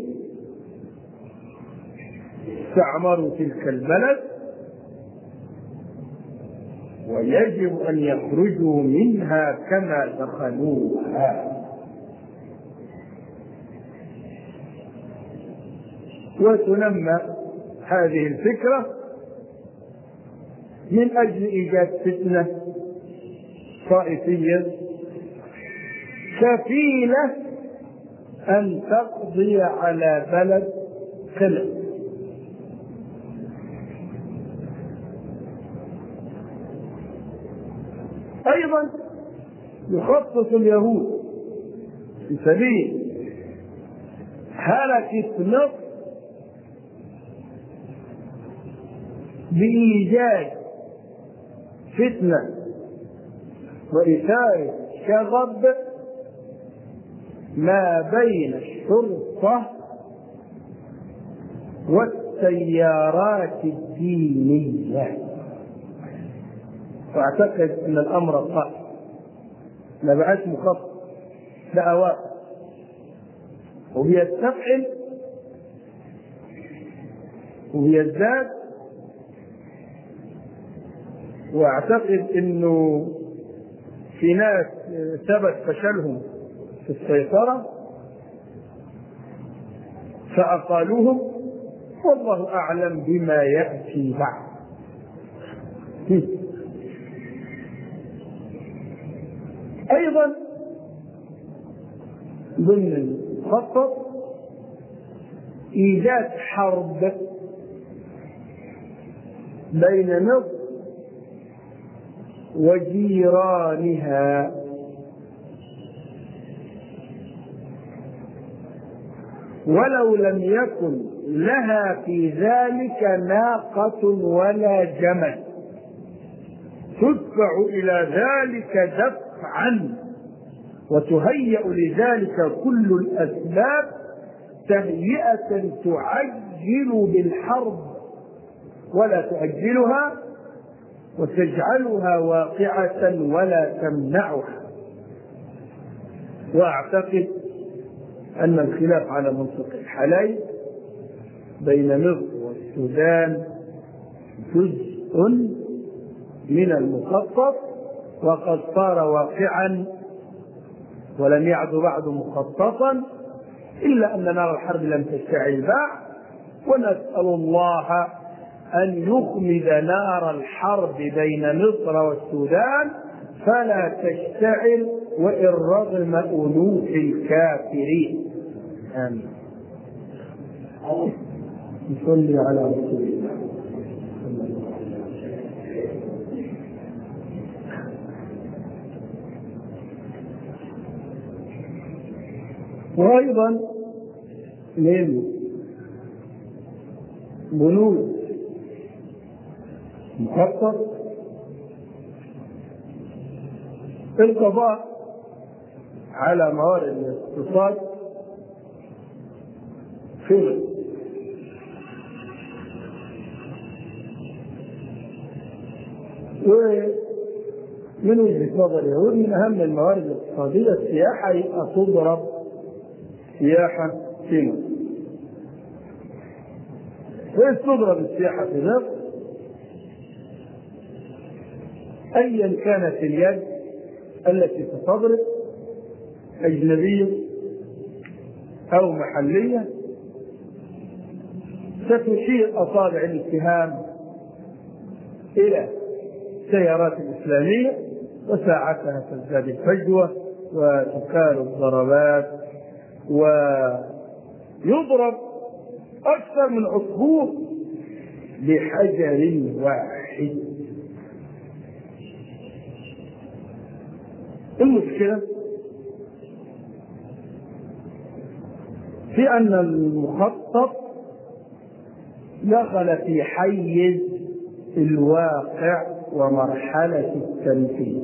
استعمروا تلك البلد ويجب أن يخرجوا منها كما دخلوها. وتنمى هذه الفكرة من أجل إيجاد فتنة طائفية كفيلة أن تقضي على بلد كامل. أيضا يخطط اليهود في سبيل هلكة مصر بإيجاد فتنة وإثارة شغب ما بين الشرطة والتيارات الدينية. واعتقد ان الامر قائم، ما بقاش مخطط، بقى واقع وبيستفعل وبيزداد. واعتقد انه في ناس ثبت فشلهم في السيطرة فأقالوهم والله أعلم بما يأتي بعد. أيضا ضمن المخطط إيجاد حرب بين مصر وجيرانها، ولو لم يكن لها في ذلك ناقة ولا جمل، تدفع إلى ذلك دفعا وتهيأ لذلك كل الأسباب تهيئة تعجل بالحرب ولا تؤجلها وتجعلها واقعة ولا تمنعها. وأعتقد أن الخلاف على منطق الحالين بين مصر والسودان جزء من المخطط وقد صار واقعا ولم يعد بعد مخططا، إلا أن نار الحرب لم تشتعل بعد، ونسأل الله أن يخمد نار الحرب بين مصر والسودان فلا تشتعل وإن رغم أنوف الكافرين. آمين. نصلي على رسول الله. وأيضا من بنود مخطط القضاء على موارد الاقتصاد في ومن وجهة نظر يهود من أهم الموارد الاقتصادية السياحة، يبقى تضرب سياحة في مصر. وإذ تضرب السياحة في مصر أيا كانت اليد التي تضرب أجنبية أو محلية ستشير أصابع الاتهام إلى السيارات الإسلامية، وساعتها تزداد الفجوة وتكال الضربات ويضرب أكثر من عصفور بحجر واحد. المشكلة في أن المخطط دخل في حيز الواقع ومرحلة التنفيذ،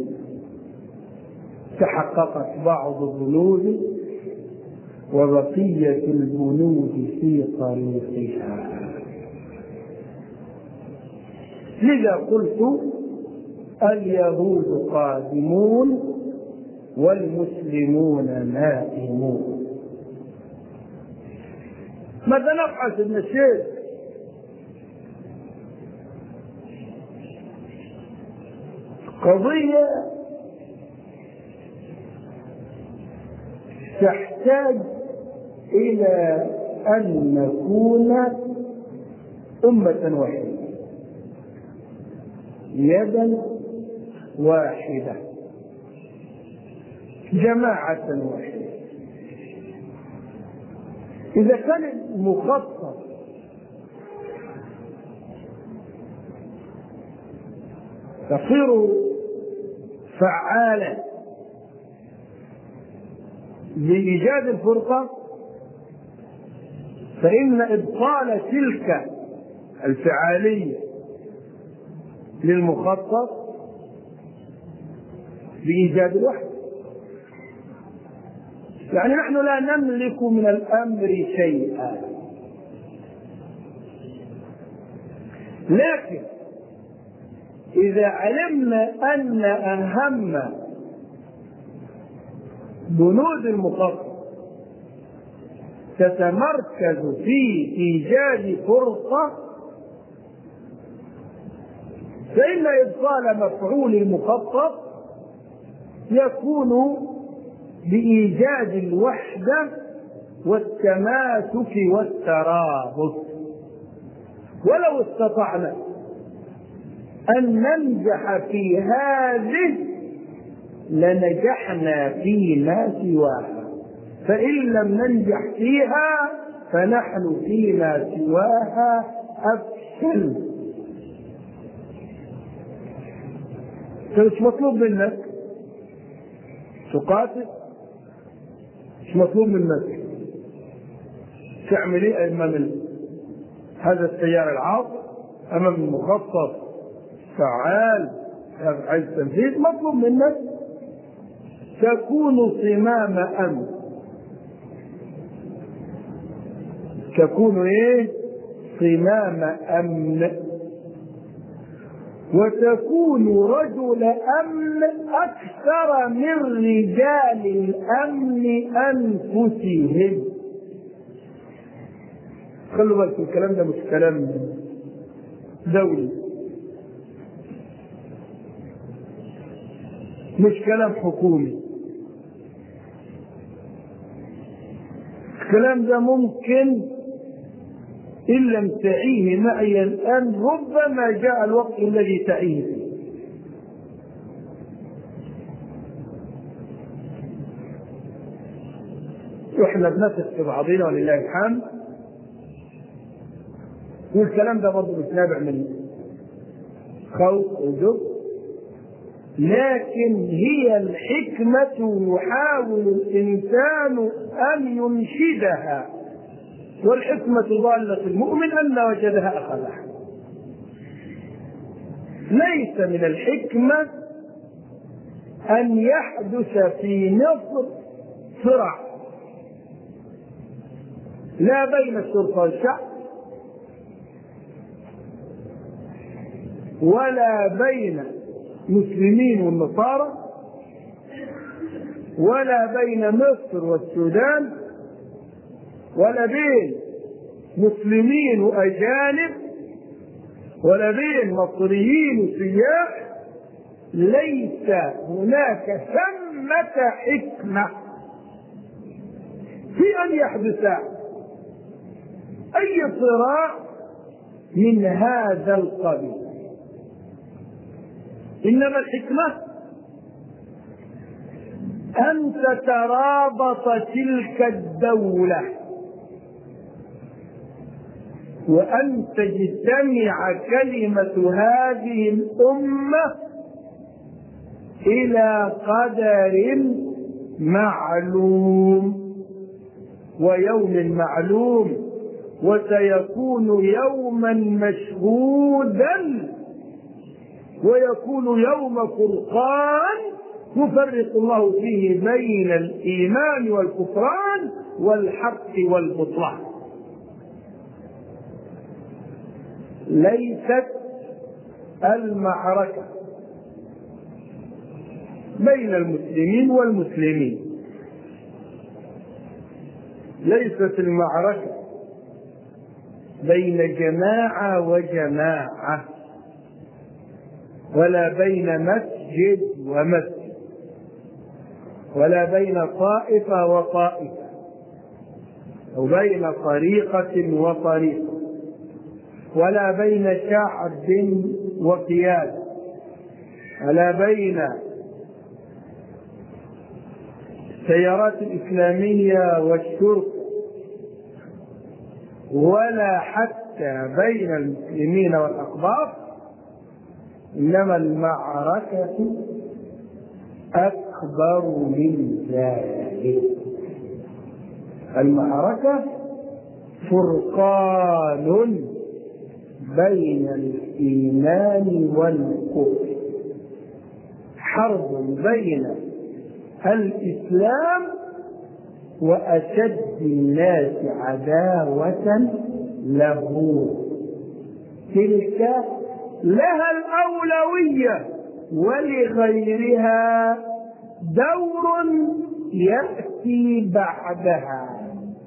تحققت بعض البنود وبقية البنود في طريقها. لذا قلت اليهود قادمون والمسلمون نائمون. ماذا نبحث ابن الشيخ؟ قضية تحتاج إلى أن نكون أمة واحدة يدا واحدة جماعة واحدة. إذا كان المخطط تصير فعالة لإيجاد الفرقة، فإن إبطال تلك الفعالية للمخطط بإيجاد الوحدة. يعني نحن لا نملك من الأمر شيئا، لكن إذا علمنا أن أهم بنود المخطط تتمركز في إيجاد فرصة، فإن إبطال مفعول المخطط يكون بإيجاد الوحدة والتماسك والترابط. ولو استطعنا أن ننجح في هذه لنجحنا فيما سواها، فإن لم ننجح فيها فنحن فيما سواها أفشل. فمش مطلوب منك تقاتل، مش مطلوب منك تعمل ايه امام هذا التيار العاصف، امام المخطط فعال عايز تنفيذ. مطلوب منك تكون صمام امن، تكون ايه؟ صمام امن، وتكون رجل امن اكثر من رجال الامن انفسهم. خلوا بالكم الكلام ده مش كلام دولي، مش كلام حكومي. الكلام ده ممكن إن لم تعيه معي الآن ربما جاء الوقت الذي تعيه فيه. وإحنا بنثق في بعضنا ولله الحمد، والكلام ده برضه مش نابع من خوف أو جبن، لكن هي الحكمة يحاول الإنسان أن ينشدها، والحكمة ضالة المؤمن أن وجدها أخذها. ليس من الحكمة أن يحدث في مصر صراع لا بين الشرطة والشعب ولا بين مسلمين والنصارى ولا بين مصر والسودان ولا بين مسلمين وأجانب ولا بين مصريين وسياح. ليس هناك ثمة حكمة في أن يحدث أي صراع من هذا القبيل، إنما الحكمة أن تترابط تلك الدولة وأن تجتمع كلمة هذه الأمة إلى قدر معلوم ويوم معلوم، وسيكون يوما مشهودا ويكون يوم فرقان يفرق الله فيه بين الإيمان والكفران والحق والبطلان. ليست المعركة بين المسلمين والمسلمين، ليست المعركة بين جماعة وجماعة ولا بين مسجد ومسجد ولا بين طائفة وطائفة أو بين طريقة وطريقة ولا بين شعب وقيادة ولا بين التيارات الإسلامية والشرطة ولا حتى بين المسلمين والأقباط، إنما المعركة أكبر من ذلك. المعركة فرقان بين الإيمان والكفر، حرب بين الإسلام وأشد الناس عداوة له. تلك لها الأولوية ولغيرها دور يأتي بعدها.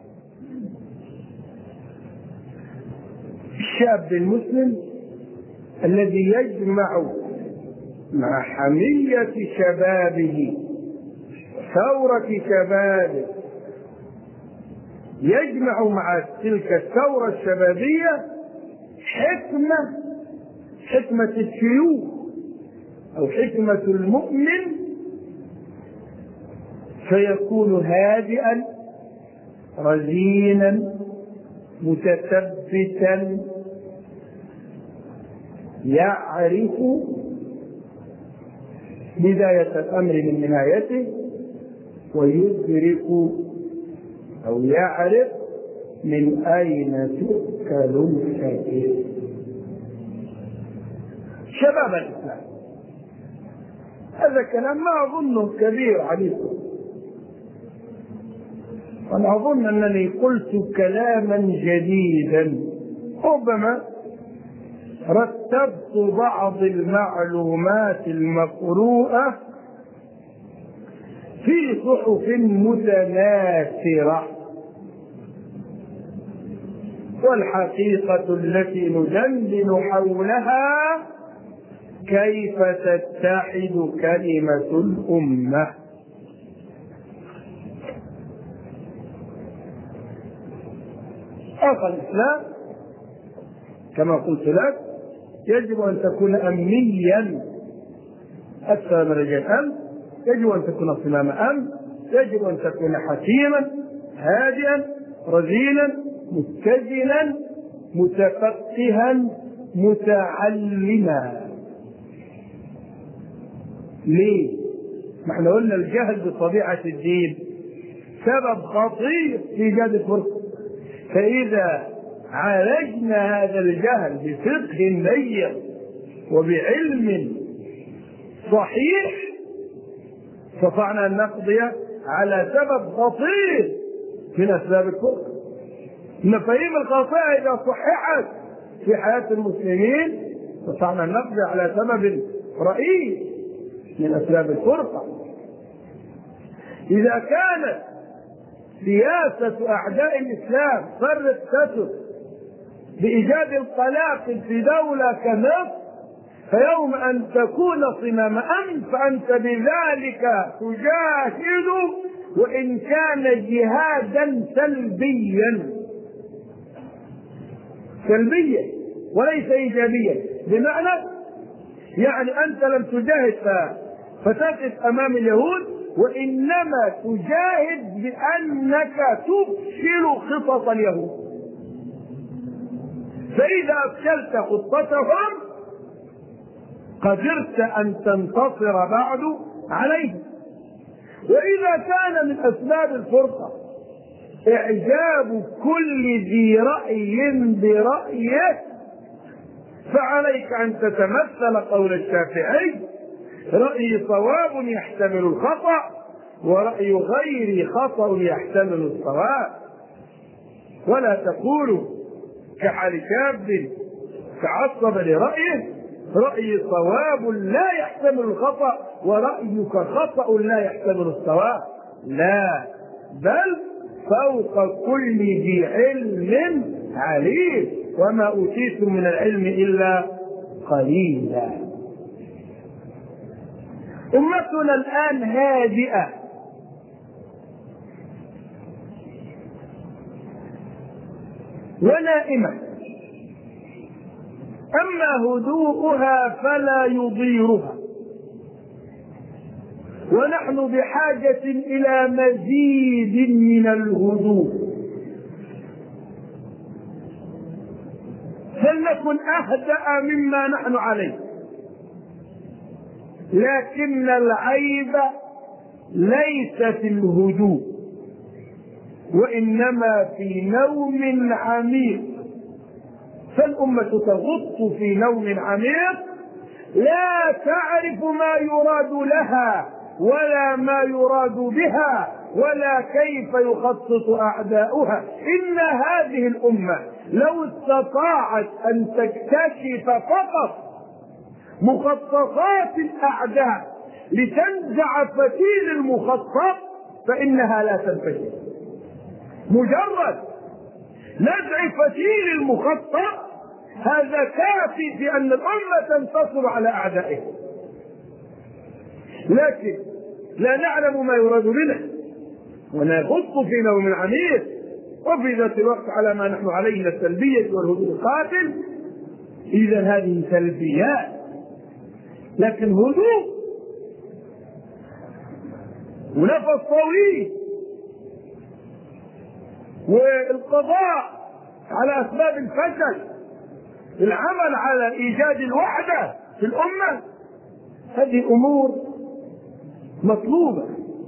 الشاب المسلم الذي يجمع مع حمية شبابه ثورة شبابه، يجمع مع تلك الثورة الشبابية حكمة حكمة الشيوخ أو حكمة المؤمن، فيكون هادئا رزينا متثبتا يعرف بداية الأمر من نهايته، ويدرك أو يعرف من أين تؤكل الكبير. شباب الإسلام، هذا كلام ما أظنه كبير عليكم، وأنا أظن أنني قلت كلاما جديدا، ربما رتبت بعض المعلومات المقروءة في صحف متناثرة، والحقيقة التي ندندن حولها كيف تتحد كلمة الأمة. أخ الإسلام كما قلت لك يجب أن تكون أمنيا أكثر من رجال أمن، يجب أن تكون صمام أمن، يجب أن تكون حكيما هادئا رزينا متزنا متفقها متعلما. ليه؟ ما احنا قلنا الجهل بطبيعة الدين سبب خطير في إيجاد الفرقة، فإذا عالجنا هذا الجهل بفقه نير وبعلم صحيح استطعنا أن نقضي على سبب خطير من أسباب الفرقة. المفاهيم الخاطئة إذا صححت في حياة المسلمين استطعنا أن نقضي على سبب رئيس من أسباب الفرقة. إذا كانت سياسة أعداء الإسلام فرق تسد بإيجاد القلاقل في دولة كمصر، فيوم أن تكون صمام أمن فأنت بذلك تجاهد، وإن كان جهادا سلبيا سلبيا وليس إيجابيا. بمعنى يعني أنت لم تجاهد فتقف أمام اليهود، وإنما تجاهد بأنك تفشل خطط اليهود، فإذا أفشلت خطتهم قدرت أن تنتصر بعد عليهم. وإذا كان من أسباب الفرقة إعجاب كل ذي رأي برأيه، فعليك أن تتمثل قول الشافعي: رأيي صواب يحتمل الخطأ، ورأي غيري خطأ يحتمل الصواب. ولا تقولوا كحال شاب تعصب لرأيه: رأيي صواب لا يحتمل الخطأ، ورأيك خطأ لا يحتمل الصواب. لا، بل فوق كل ذي علم عليم، وما أوتيتم من العلم إلا قليلا. أمتنا الآن هادئة، ونائمة، أما هدوءها فلا يضيرها، ونحن بحاجة إلى مزيد من الهدوء. فلنكن أهدأ مما نحن عليه، لكن العيب ليس في الهدوء، وإنما في نوم عميق. فالأمة تغط في نوم عميق، لا تعرف ما يراد لها ولا ما يراد بها ولا كيف يخطط أعداؤها. إن هذه الأمة لو استطاعت أن تكتشف فقط مخططات الأعداء لتنزع فتيل المخطط فإنها لا تنفجر. مجرد نزع فتيل المخطط هذا كافي في أن الأمة تنتصر على أعدائها، لكن لا نعلم ما يراد بنا ونخط في نوم عميق، وفي ذات الوقت على ما نحن عليه من السلبية والهدوء القاتل.
إذا هذه سلبيات، لكن هدوء ونفس طويل والقضاء على أسباب الفشل، العمل على إيجاد الوحدة في الأمة، هذه أمور مطلوبة.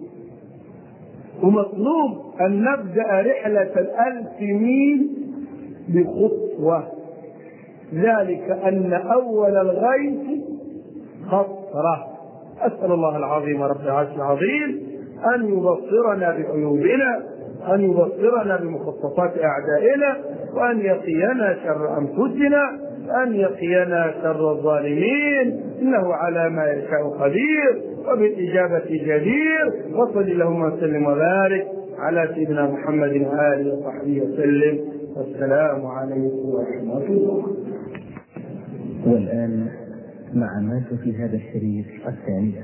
ومطلوب أن نبدأ رحلة الألف ميل بخطوة، ذلك أن أول الغيث خطرة. أسأل الله العظيم رب العرش العظيم أن يبصرنا بعيوبنا، أن يبصرنا بمخططات أعدائنا، وأن يقينا شر أنفسنا، أن يقينا شر الظالمين، إنه على ما يشاء قدير وبالإجابة جدير. وصل اللهم وسلم وبارك على سيدنا محمد وآله وصحبه وسلم، والسلام عليكم ورحمة الله.
والآن مع ما في هذا الشريف الثانية.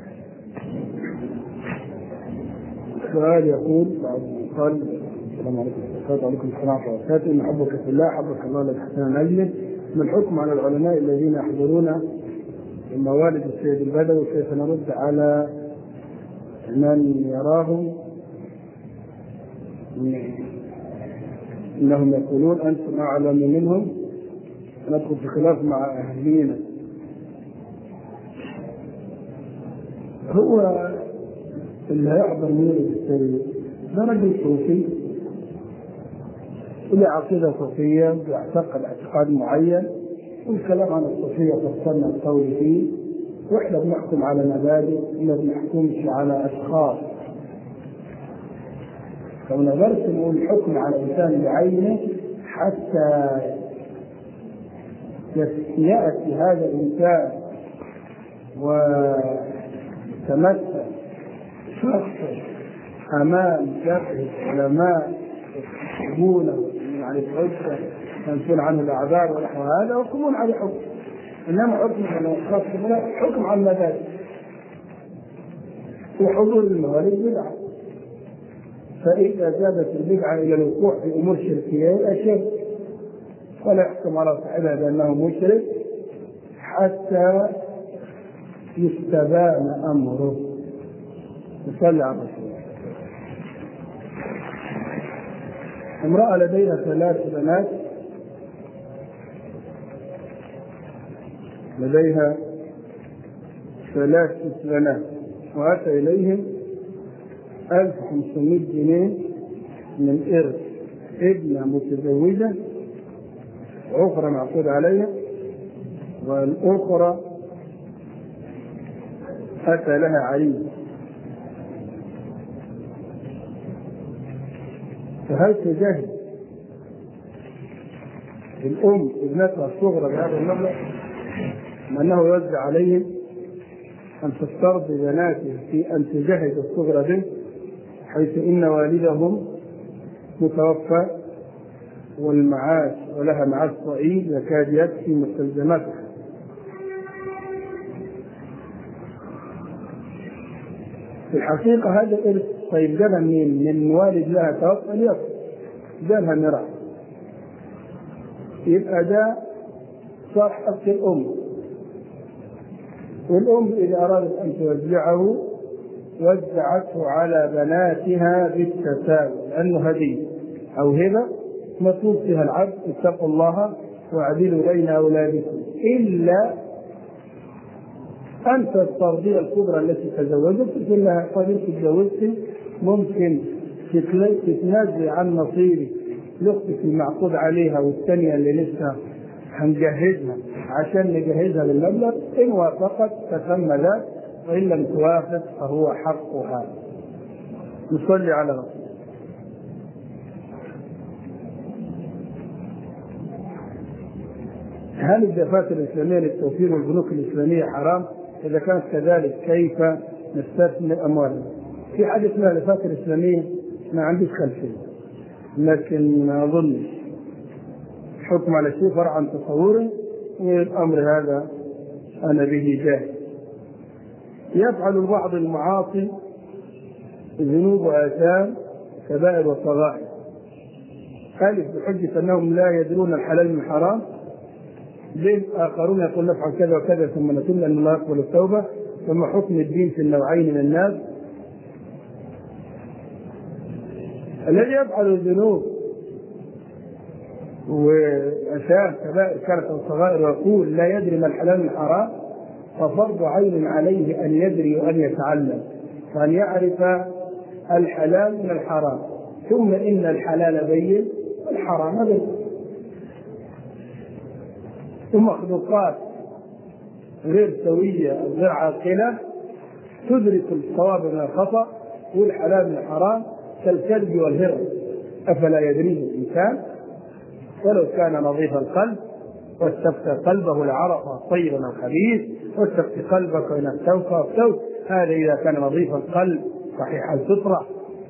السؤال يقول قال: السلام عليكم ورحمة الله وبركاته. إن حبك في الله حبك الله لا تحسن نجم. ما الحكم على العلماء الذين يحضرون موالد السيد البدوي؟ كيف نرد على من يراهم إنهم يقولون أنتم أعلم منهم؟ ندخل في خلاف مع أهلينا. هو اللي هيحضر مولد السيد ده رجل صوفي له عقيدة صوفية، بيعتقد اعتقاد معين، والكلام عن الصوفية فصلنا القول فيه، واحنا بنحكم على مبادئ، ما بنحكمش على أشخاص. فما نقدرش نقول الحكم على إنسان بعينه حتى يأتي هذا الإنسان وتمثل شخص أمام جبهة علماء يحكمونه يعني الحجة ينفون عنه الأعذار ونحو هذا، ويحكمون على حكم. إنما حكم على الأشخاص حكم على المبادئ. وحضور الموالد بدعة، فإذا زادت البدعة إلى الوقوع في أمور شركية أشد، ولا يحكم على صاحبها بأنه مشرك حتى يستبان أمره. نصلي على الرسول. امرأة لديها ثلاث بنات، لديها ثلاث بنات، وأتى إليهم ألف وخمسمائة جنيه من إرث ابنة متزوجة وأخرى معقود عليها، والأخرى أتى لها عريس. فهل تجاهد الأم ابنتها الصغرى بهذا المبلغ من أنه يوزع عليهم أن تسترضي بناته في أن تجاهد الصغرى به، حيث إن والدهم متوفى والمعاش ولها معاش ضئيل يكاد يكفي مستلزماتها؟ في الحقيقة هذا الإرث طيب جابها منين؟ من والد لها توفى ليصل جابها ميراث، يبقى ده صح حق الأم. والأم إذا أرادت أن توزعه وزعته على بناتها بالتساوي، لأنه هدية أو هبة مطلوب فيها العبد اتقوا الله واعدلوا بين أولادكم، إلا أن تسترضي الكبرى التي تزوجت تقول لها قد تتزوجت ممكن تتنازل عن نصيبي لأختك المعقود عليها والثانية اللي لسه هنجهزها عشان نجهزها بالمبلغ، إن وافقت فتم ذلك، وإن لم توافق فهو حقها. نصلي على رسول. هل الدفاتر الإسلامية للتوفير والبنوك الإسلامية حرام؟ إذا كانت كذلك كيف نستثمر أموالنا؟ في حاجة اسمها دفاتر إسلامية ما عنديش خلفية، لكن ما أظنش حكم على شيء فرع عن تصوري، والأمر هذا أنا به جاهل. يفعل البعض المعاصي ذنوب وآثام كبائر وصغائر، ألف بحجة أنهم لا يدرون الحلال من الحرام،
ليه آخرون يقول نفعل كذا وكذا ثم نتوب أن الله يقبل التوبة؟ ثم حكم الدين في النوعين من الناس. الذي يفعل الذنوب وأشياء كبائر كانت الصغائر ويقول لا يدري ما الحلال من الحرام، ففرض عين عليه أن يدري وأن يتعلم، فأن يعرف الحلال من الحرام، ثم إن الحلال بين والحرام بين. ثم مخلوقات غير سوية غير عاقلة تدرك الصواب من الخطأ والحلال من الحرام كالكلب والهر، أفلا يدريه الإنسان ولو كان نظيف القلب؟ واستفتى قلبه لعرف طيبا الخبيث، واستفتى قلبك إن استوفى وافتوت. هذا إذا كان نظيف القلب صحيح الفطرة.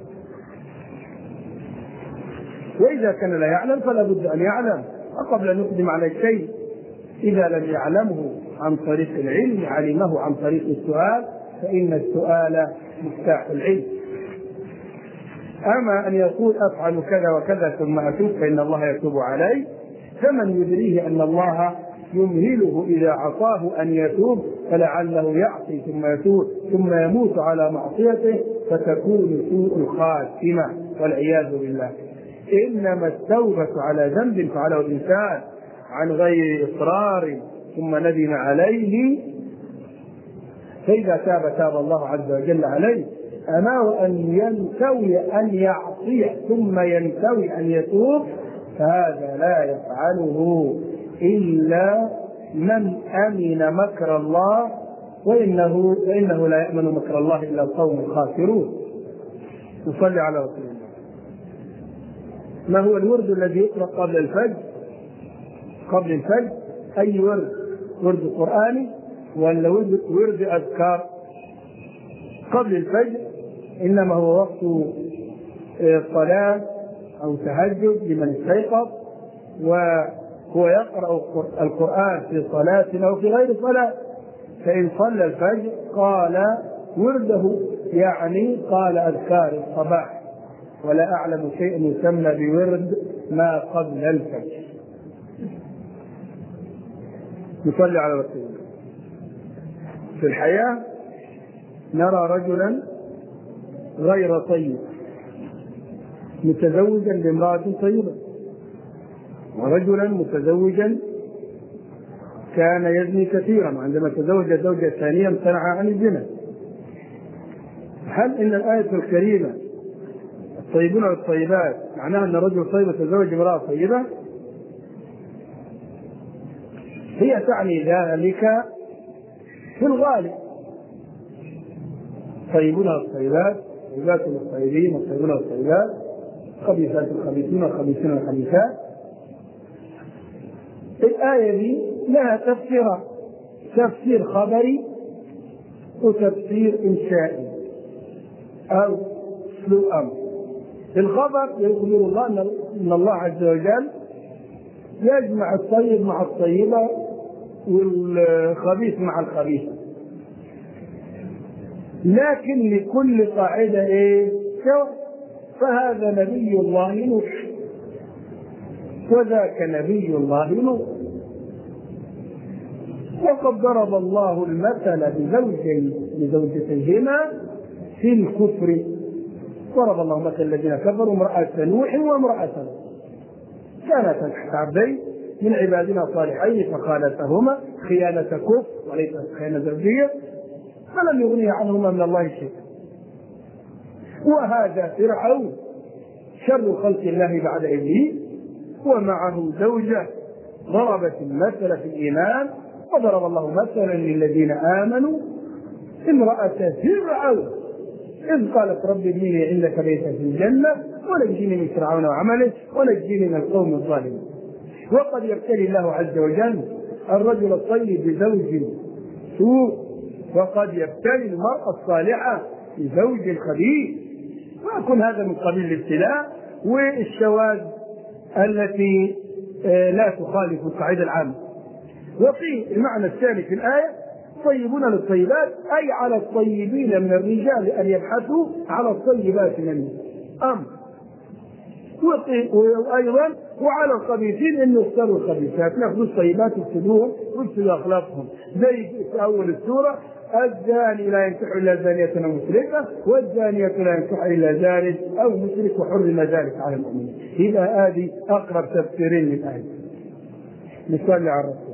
وإذا كان لا يعلم فلا بد أن يعلم. وقبل أن نقدم على شيء إذا لم يعلمه عن طريق العلم علمه عن طريق السؤال، فإن السؤال مفتاح العلم. أما أن يقول أفعل كذا وكذا ثم أتوب فإن الله يتوب علي، فمن يدريه أن الله يمهله إذا عصاه أن يتوب فلعله يعصي ثم يتوب ثم يموت على معصيته فتكون سوء الخاتمة والعياذ بالله. إنما التوبة على ذنب فعله الإنسان عن غير إصرار ثم ندم عليه، فإذا تاب تاب الله عز وجل عليه. أما وأن ينتوي أن يعصي ثم ينتوي أن يتوب فهذا لا يفعله إلا من أمن مكر الله، وإنه, وإنه لا يأمن مكر الله إلا القوم الخاسرون. نصلي على رسول الله. ما هو الورد الذي يقرأ قبل الفجر؟ قبل الفجر أي ورد؟ ورد قرآني ولا ورد, ورد أذكار؟ قبل الفجر إنما هو وقت صلاة أو تهجد لمن استيقظ، وهو يقرأ القرآن في صلاة أو في غير صلاة. فإن صلى الفجر قال ورده، يعني قال أذكار الصباح، ولا أعلم شيء يسمى بورد ما قبل الفجر. نصلي على رسول الله. في الحياة نرى رجلا غير طيب متزوجا بامرأة طيبة، ورجلا متزوجا كان يزني كثيرا، وعندما تزوج الزوجة الثانية امتنع عن الزنا. هل إن الآية الكريمة الطيبون والطيبات معناها أن رجل طيب تزوج امرأة طيبة؟ هي تعني ذلك في الغالب. طيبون والطيبات، طيبات الطيبين والطيبون والطيبات، خبيثات الخبيثين والخبيثين والخبيثات. الآية دي لها تفسيرات، تفسير خبري وتفسير إنشائي أو اسلوب أمر. الخبر يخبر الله أن الله عز وجل يجمع الطيب مع الطيبة والخبيث مع الخبيثة، لكن لكل قاعدة إيه؟ فهذا نبي الله نوح وذاك نبي الله نوح. وقد ضرب الله المثل بزوجين بزوجتيهما في الكفر. ضرب الله مثل الذين كفروا امرأة نوح وامرأة لوط كانتا تحت عبدين من عبادنا صالحين فخالتهما خيانة كفر وليست خيانة زوجية فلم يغني عنهما من الله شيء. وهذا فرعون شر خلق الله بعد إبليس، ومعه زوجة ضربت المثل في الإيمان. وضرب الله مثلا للذين آمنوا امرأة فرعون إذ قالت رب ابني لي عندك بيتا في الجنة ونجني من فرعون وعمله ونجني من القوم الظالمين. وقد يبتلي الله عز وجل الرجل الطيب بزوج سوء، وقد يبتلي المرأة الصالحة بزوج خبيث، ويكون هذا من قبيل الابتلاء والشواذ التي لا تخالف القاعدة العامة. وفي المعنى الثاني في الآية طيبون للطيبات أي على الطيبين من الرجال أن يبحثوا على الطيبات من النساء. أمر وأيضا وعلى الخبيثين أن يختاروا الخبيثات، يأخذوا الطيبات ويفسدوها ويفسدوا أخلاقهم، زي في أول السورة: الزاني لا ينكح إلا زانية أو مشركة، والزانية لا ينكح إلا زان أو مشرك، وحرم ذلك على المؤمنين. إذا هذه أقرب تفسيرين للآية. نصلي على الرسول.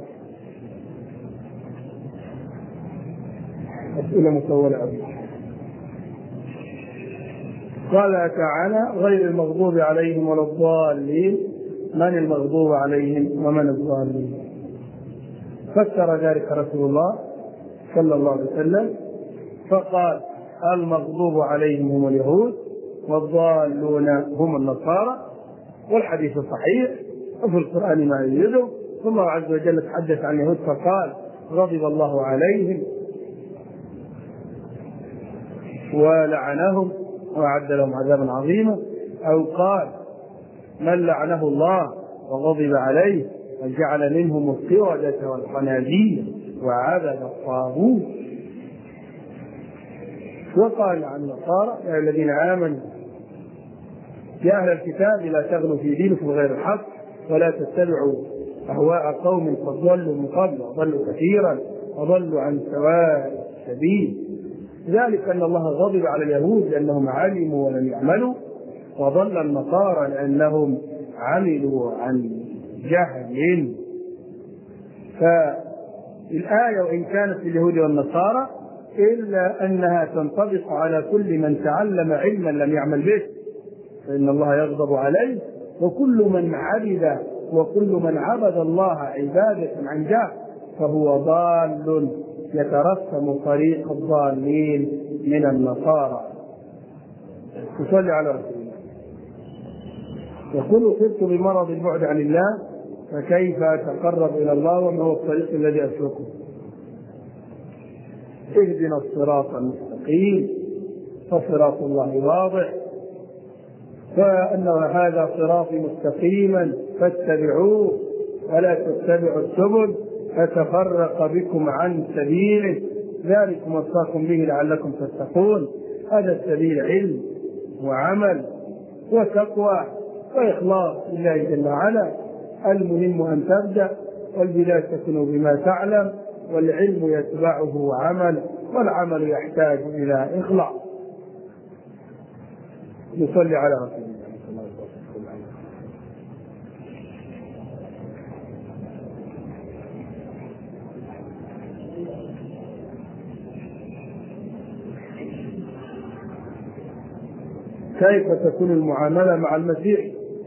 أسئلة مطولة أوي. قال تعالى: غير المغضوب عليهم ولا الضالين. من المغضوب عليهم ومن الضالين؟ فسر ذلك رسول الله صلى الله عليه وسلم فقال: المغضوب عليهم هم اليهود والضالون هم النصارى. والحديث صحيح وفي القرآن ما يؤيده. ثم الله عز وجل تحدث عن اليهود فقال: غضب الله عليهم ولعنهم وأعد لهم عذابا عظيما. أو قال: من لعنه الله وغضب عليه وجعل منهم القردة والخنازير وعبد الطاغوت. وقال عن النصارى: يا الذين آمنوا يا أهل الكتاب لا تغلوا في دينكم غير الحق ولا تتبعوا أهواء قوم قد ضلوا من قبل وضلوا كثيرا وضلوا عن سواء السبيل. ذلك أن الله غضب على اليهود لأنهم علموا ولم يعملوا، وضل النصارى لأنهم عملوا عن جهل. فالآية وإن كانت لليهود والنصارى إلا أنها تنطبق على كل من تعلم علما لم يعمل به، فإن الله يغضب عليه. وكل من عبد وكل من عبد الله عبادة عن جهل فهو ضال يترسم طريق الضالين من النصارى. تصلي على رسول الله. يقول: صرت بمرض البعد عن الله فكيف أتقرب إلى الله وما هو الطريق الذي أسلكه؟ اهدنا الصراط المستقيم. فصراط الله واضح، فأنه هذا صراطي مستقيما فاتبعوه ولا تتبعوا السبل فتفرق بكم عن سبيله، ذلكم وصاكم به لعلكم تتقون. هذا السبيل علم وعمل وتقوى وإخلاص لله جل وعلا. المهم أن تبدأ، والبداية تكون بما تعلم، والعلم يتبعه عمل، والعمل يحتاج إلى إخلاص. نصلي على رسول الله صلى الله عليه وسلم. كيف تكون المعاملة مع المسيح؟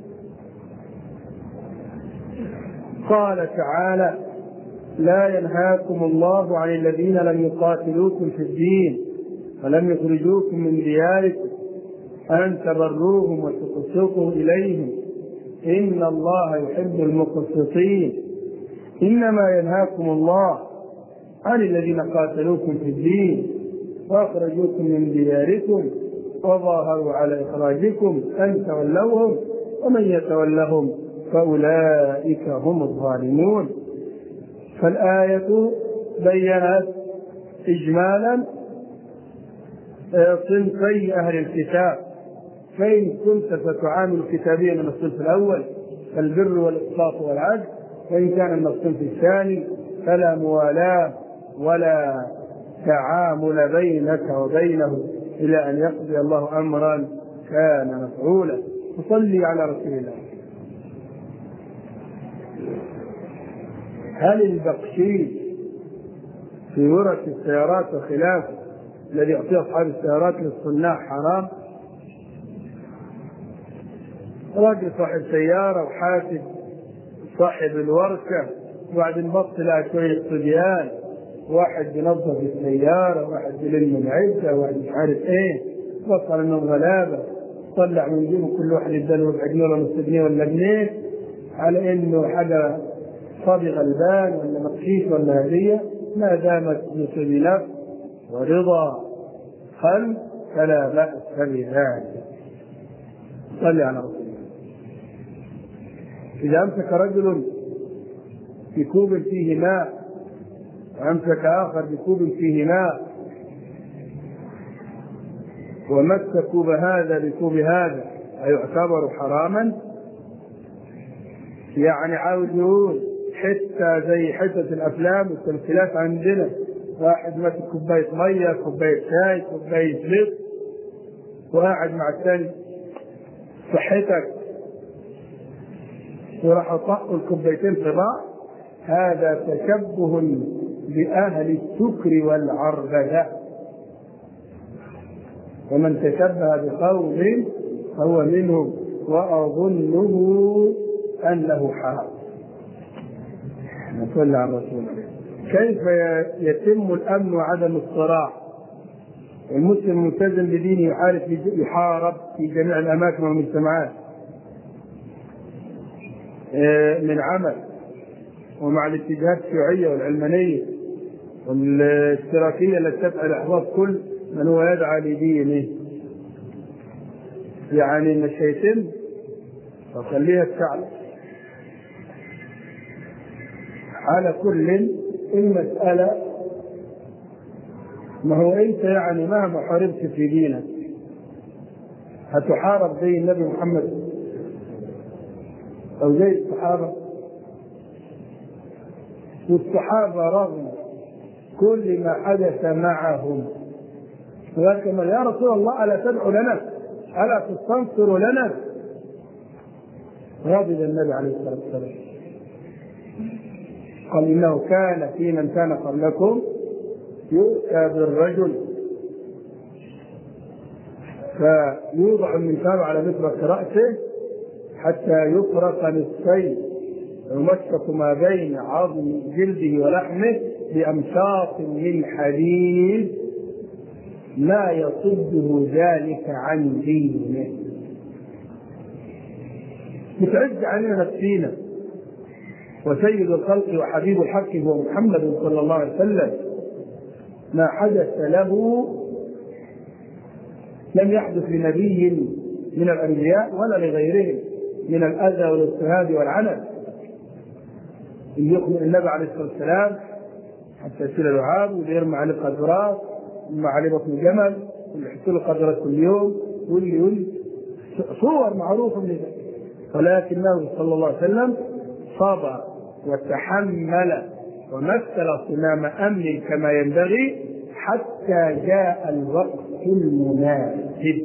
قال تعالى: لا ينهاكم الله عن الذين لم يقاتلوكم في الدين ولم يخرجوكم من دياركم أن تبروهم وتقسطوا إليهم إن الله يحب المقسطين. إنما ينهاكم الله عن الذين قاتلوكم في الدين وأخرجوكم من دياركم وظاهروا على إخراجكم أن تولوهم ومن يتولهم فأولئك هم الظالمون. فالآية بيّنت إجمالا صنفي أهل الكتاب، فإن كنت ستعامل كتابيا من الصنف الأول فالبر والإقساط والعدل، وإن كان من الصنف الثاني فلا موالاة ولا تعامل بينك وبينه إلى أن يقضي الله أمرا كان مفعولا. تصلي على رسول الله. هل البخشيش في ورث السيارات وخلافه الذي يعطيه أصحاب السيارات للصناع حرام؟ راجل صاحب سيارة وحاسب صاحب الوركة وبعدين بص لها شوية صبيان، واحد بينظف السيارة واحد بيلم العدة واحد مش عارف ايه، بص على انهم غلابة، طلع من جيبه كل واحد يداله ربع جنيه ولا نص جنيه ولا جنيه على انه حاجة صبي غلبان ولا مقشيش ولا هدية، ما دامت بنفس ورضا قلب فلا بأس بذلك. صلي على رسول الله. إذا أمسك رجل بكوب فيه ماء وأمسك آخر بكوب فيه ماء ومس كوب هذا بكوب هذا أيعتبر حراما؟ يعني عاوز يقول حتة زي حتة الأفلام والتمثيلات عندنا، واحد ماسك كوباية مية، كوباية شاي، كوباية لب، وقاعد مع الثاني صحتك، وراح طقوا الكوبايتين في بعض. هذا تشبه بأهل السكر والعربدة، ومن تشبه بقوم فهو منهم وأظنه أنه حرام. نصلي على الرسول. كيف يتم الأمن وعدم الصراع؟ المسلم الملتزم بدينه يحارب يحارب في جميع الأماكن والمجتمعات من عمل، ومع الاتجاهات الشيوعية والعلمانية والاشتراكية التي تدعى لإحباط كل من هو يدعى لدينه. يعني مش هيتم، وخليها الشعب. على كل المسألة ما هو أنت يعني مهما حاربت في دينك هتحارب زي النبي محمد أو زي الصحابة؟ والصحابة رغم كل ما حدث معهم ولكن يا رسول الله ألا تدعو لنا، ألا تستنصر لنا؟ غضب النبي عليه الصلاة والسلام، قال إنه كان في من كان قبلكم يؤتى بالرجل فيوضع المنشار على مفرق رأسه حتى يفرق نصفين ويمشط ما بين عظم جلده ولحمه بأمشاط من حديد لا يصده ذلك عن دينه. بتعز علينا نفسينا، وسيد الخلق وحبيب الحق هو محمد صلى الله عليه وسلم، ما حدث له لم يحدث لنبي من الأنبياء ولا لغيرهم من الأذى والاضطهاد والعنف. اللي يقنع النبي عليه الصلاة والسلام حتى يصير لعاب، واللي يرمى عليه قدرات، يرمى عليه بطن جمل، واللي يحط له قدرات كل يوم، واللي يقول صور معروفة من ذلك. ولكنه صلى الله عليه وسلم صبر وتحمل ومثل صمام أمن كما ينبغي حتى جاء الوقت المناسب.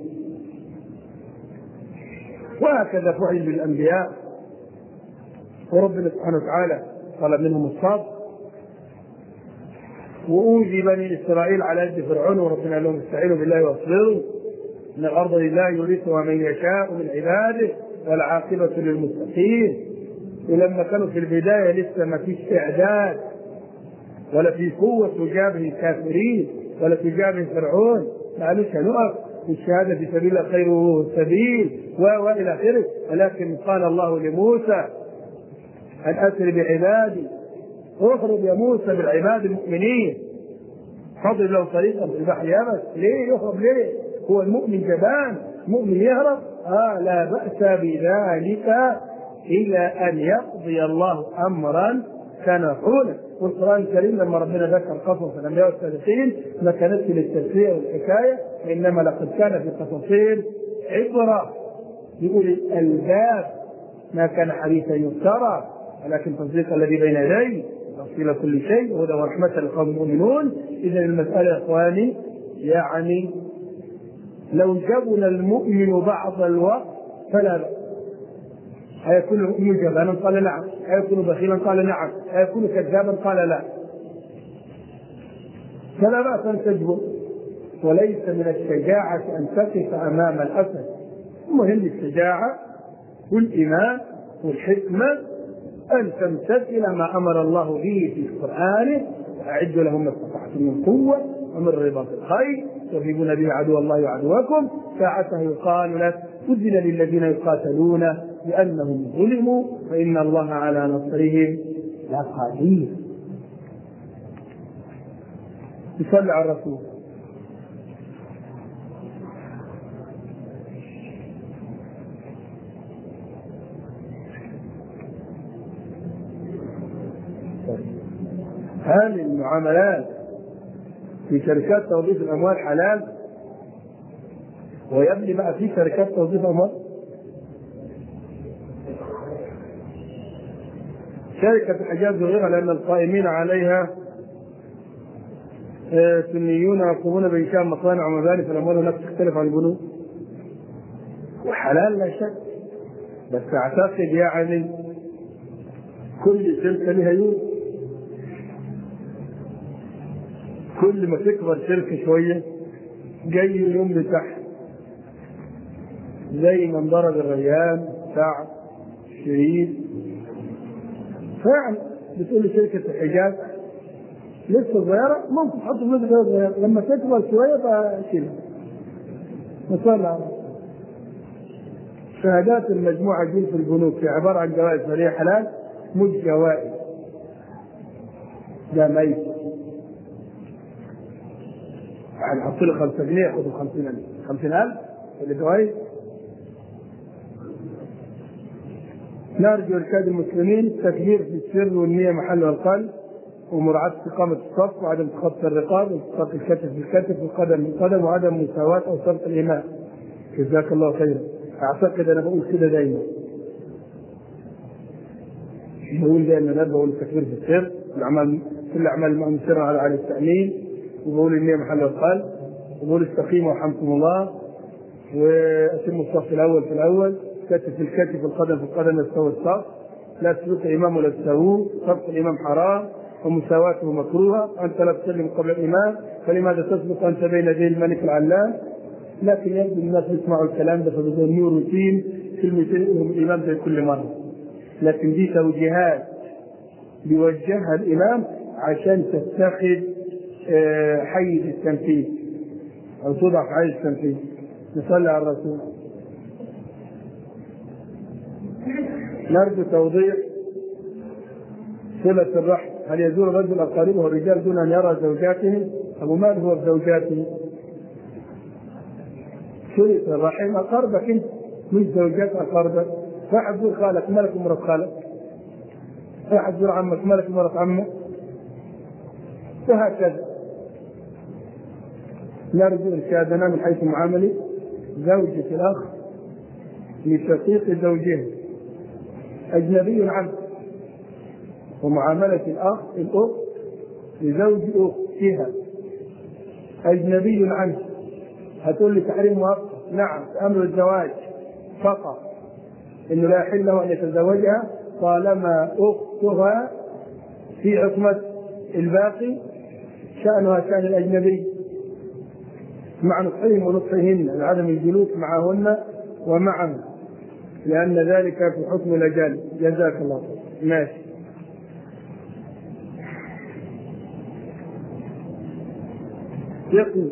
وهكذا فعل بالأنبياء، وربنا سبحانه وتعالى طلب منهم الصبر. وأوذي بني إسرائيل على يد فرعون، وربنا لهم استعينوا بالله واصبروا إن الأرض لله يورثها من يشاء من عباده والعاقبة للمتقين. ولما كانوا في البداية لسه ما فيش إعداد ولا في قوة تجابه الكافرين ولا تجابه فرعون، معلش هنقف والشهادة في سبيل الله خير السبيل وإلى آخره. ولكن قال الله لموسى أن أسر بعبادي، اخرج يا موسى بالعباد المؤمنين فاضرب له طريقا في البحر يابس. ليه يهرب؟ ليه؟ هو المؤمن جبان؟ مؤمن يهرب؟ آه لا بأس بذلك إلى أن يقضي الله أمرا كان مفعولا. والقرآن الكريم لما ربنا ذكر قصص الأنبياء والصالحين ما كانت للتسلية والحكاية، إنما لقد كان في قصصهم عبرة يقول الألباب، ما كان حديثا يفترى ولكن تصديق الذي بين يديه تفصيل كل شيء وهدى ورحمة لقوم المؤمنون. إذا المسألة يا إخواني يعني لو جبن المؤمن بعض الوقت فلا بأس. هيكون المؤمن جبانا؟ قال نعم. هيكون بخيلا؟ قال نعم. هيكون كذابا؟ قال لا. فلا بأس أن تجبن، وليس من الشجاعة أن تقف أمام الأسد. المهم الشجاعة والإيمان والحكمة أن تمتثل ما أمر الله به في القرآن، وأعدوا لهم ما استطعتم من قوة ومن رباط الخيل ترهبون به عدو الله وعدوكم ساعته يقال لك أذن للذين يقاتلون بأنهم ظلموا فإن الله على نصرهم لقدير. يصلي على الرسول. هل المعاملات في شركات توظيف الأموال حلال؟ ويبني بقى في شركات توظيف أموال شركة الحجاز وغيرها لأن القائمين عليها سنيون يقومون بإنشاء مصانع ومباني، فالأموال هناك تختلف عن البنوك، وحلال لا شك. بس أعتقد يعني كل شركة لها يوم، كل ما تكبر شركة شوية جاي اليوم بتاعها، زي ما انضرب الريان سعد شريف. فعلا بتقول لي شركة الحجاز لسه صغيرة، ممكن تحط فلوس صغيرة، لما تكبر شوية بقى كده. نصلي على شهادات المجموعة دي في البنوك هي عبارة عن جوائز مالية حلال، مش جوائز. ده ميت يعني حط له خمسة جنيه ياخذ خمسين ألف خمسين ألف الجوائز. نرجو إرشاد المسلمين التكبير في السر والنية محلها القلب، ومراعاة استقامة الصف، وعدم تخطي الرقاب، والتصاق الكتف بالكتف، والقدم بالقدم، وعدم مساواة أو سبق الإمام. جزاك الله خيرا. أعتقد أنا بقول كده دايما، بقول دايما أنا بقول التكبير في السر، الأعمال كل الأعمال المؤثرة على على التأمين، وبقول النية محلها القلب، وبقول استقيموا وحمكم الله، وأتموا الصف الأول في الأول، كتف في الكتف، القدم في القدم، يستوي الصف، لا تسبق الإمام ولا تساووه، سبق الإمام حرام ومساواته مكروهة، أنت لا تسلم قبل الإمام، فلماذا تسبق أنت بين يدي الملك العلام؟ لكن يجب الناس يسمعوا الكلام ده، فبيظنوا روتين كلمتين الإمام زي كل مرة، لكن دي توجيهات بيوجهها الإمام عشان تتخذ حيز التنفيذ أو توضع في حيز التنفيذ. نصلي على الرسول. نرجو توضيح صلة الرحم، هل يزور الرجل أقاربه الرجال دون أن يرى زوجاتهم؟ أبو مال هو بزوجاته. صلة الرحم أقاربك أنت، مش زوجات أقاربك. واحد يزور خالك ملك مرات خالك، واحد يزور عمك ملك مرات عمك، وهكذا. نرجو إرشادنا من حيث معاملة زوجة الأخ لشقيق زوجه أجنبي عنه، ومعاملة الأخ الأخت لزوج أختها أجنبي عنه. هتقول لي تحريم مؤقت، نعم، أمر الزواج فقط، إنه لا يحل له أن يتزوجها طالما أختها في عصمة الباقي، شأنها شأن الأجنبي مع نصحهم ونصحهن لعدم الجلوس معهن ومعهم، لأن ذلك في حكم الأجانب. جزاك الله خير. ماشي. يقول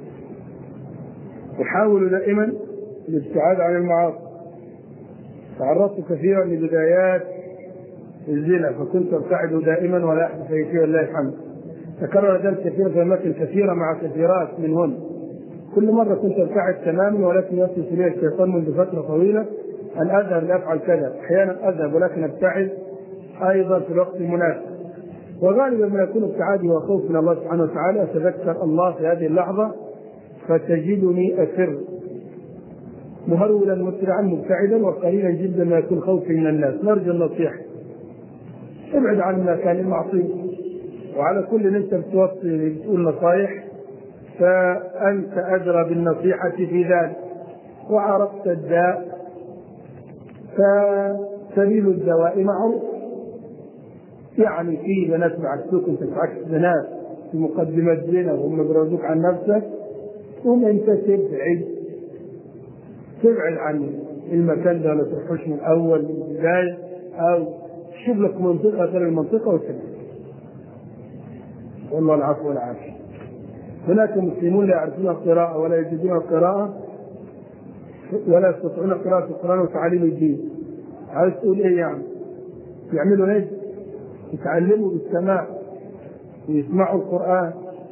أحاول دائما الابتعاد عن المعاصي، تعرضت كثيرا لبدايات الزنا فكنت ابتعد دائما ولا أحدث أي شيء لله الحمد. تكرر ذلك كثيرا في أماكن كثيرة مع كثيرات منهن، كل مرة كنت ابتعد تماما، ولكن يوسوس لي الشيطان منذ فترة طويلة أن أذهب لأفعل كذا. أحيانا أذهب ولكن أبتعد أيضا في الوقت المناسب، وغالبا ما يكون ابتعادي وخوف من الله سبحانه وتعالى. أتذكر الله في هذه اللحظة فتجدني أسر مهرولا مسرعا مبتعدا، وقليلا جدا ما يكون خوفي من الناس. نرجو النصيحة، ابعد عن المكان المعصية، وعلى كل انت بتوصي بتقول نصائح فأنت أدرى بالنصيحة في ذلك، وعرفت الداء فسبيل الدواء معروف. يعني في بنات بعكسوك انت تعكس بنات في مقدمة زنا وهم بيرزوك عن نفسك، ثم انت تبعد تبعد عن المكان ده، ولا تروحوش من اول من البداية، او تشوف لك منطقة غير المنطقة وتبعد. والله العفو والعافية. هناك مسلمون لا يعرفون القراءة ولا يجدون القراءة ولا يستطيعون قراءة القرآن وتعليم الدين. عايز تقول ايه يعني؟ يعملوا ايه؟ يتعلموا بالسماع ويسمعوا القرآن.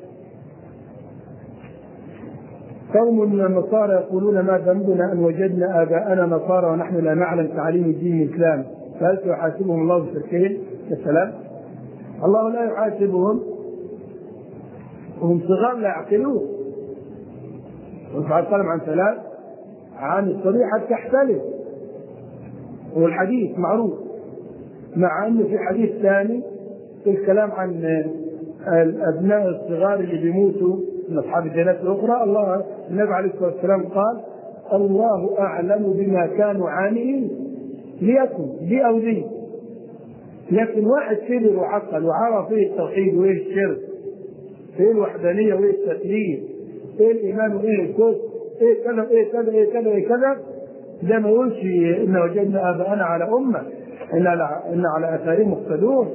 قوم من النصارى يقولون ما ذنبنا أن وجدنا آباءنا نصارى ونحن لا نعلم تعليم الدين الإسلام، فهل سيحاسبهم الله بشركهم؟ السلام. الله لا يحاسبهم وهم صغار لا يعقلون. ونفعل الكلام عن ثلاث، عن الصريحة تحتلف، والحديث معروف مع أنه في حديث ثاني في الكلام عن الأبناء الصغار اللي بيموتوا من أصحاب الديانات الأخرى، الله النبي عليه الصلاة والسلام قال الله أعلم بما كانوا عاملين، ليكن لي أو لي. لكن واحد كبر وعقل وعرف ايه التوحيد وايه الشرك، ايه الوحدانيه وايه التثليث، ايه الايمان وايه الكفر، ايه كذا وايه كذا ايه كذا ايه كذا، ده ما يقولش ان وجدنا اباءنا على امه ان على ان على اثارهم مقتدون.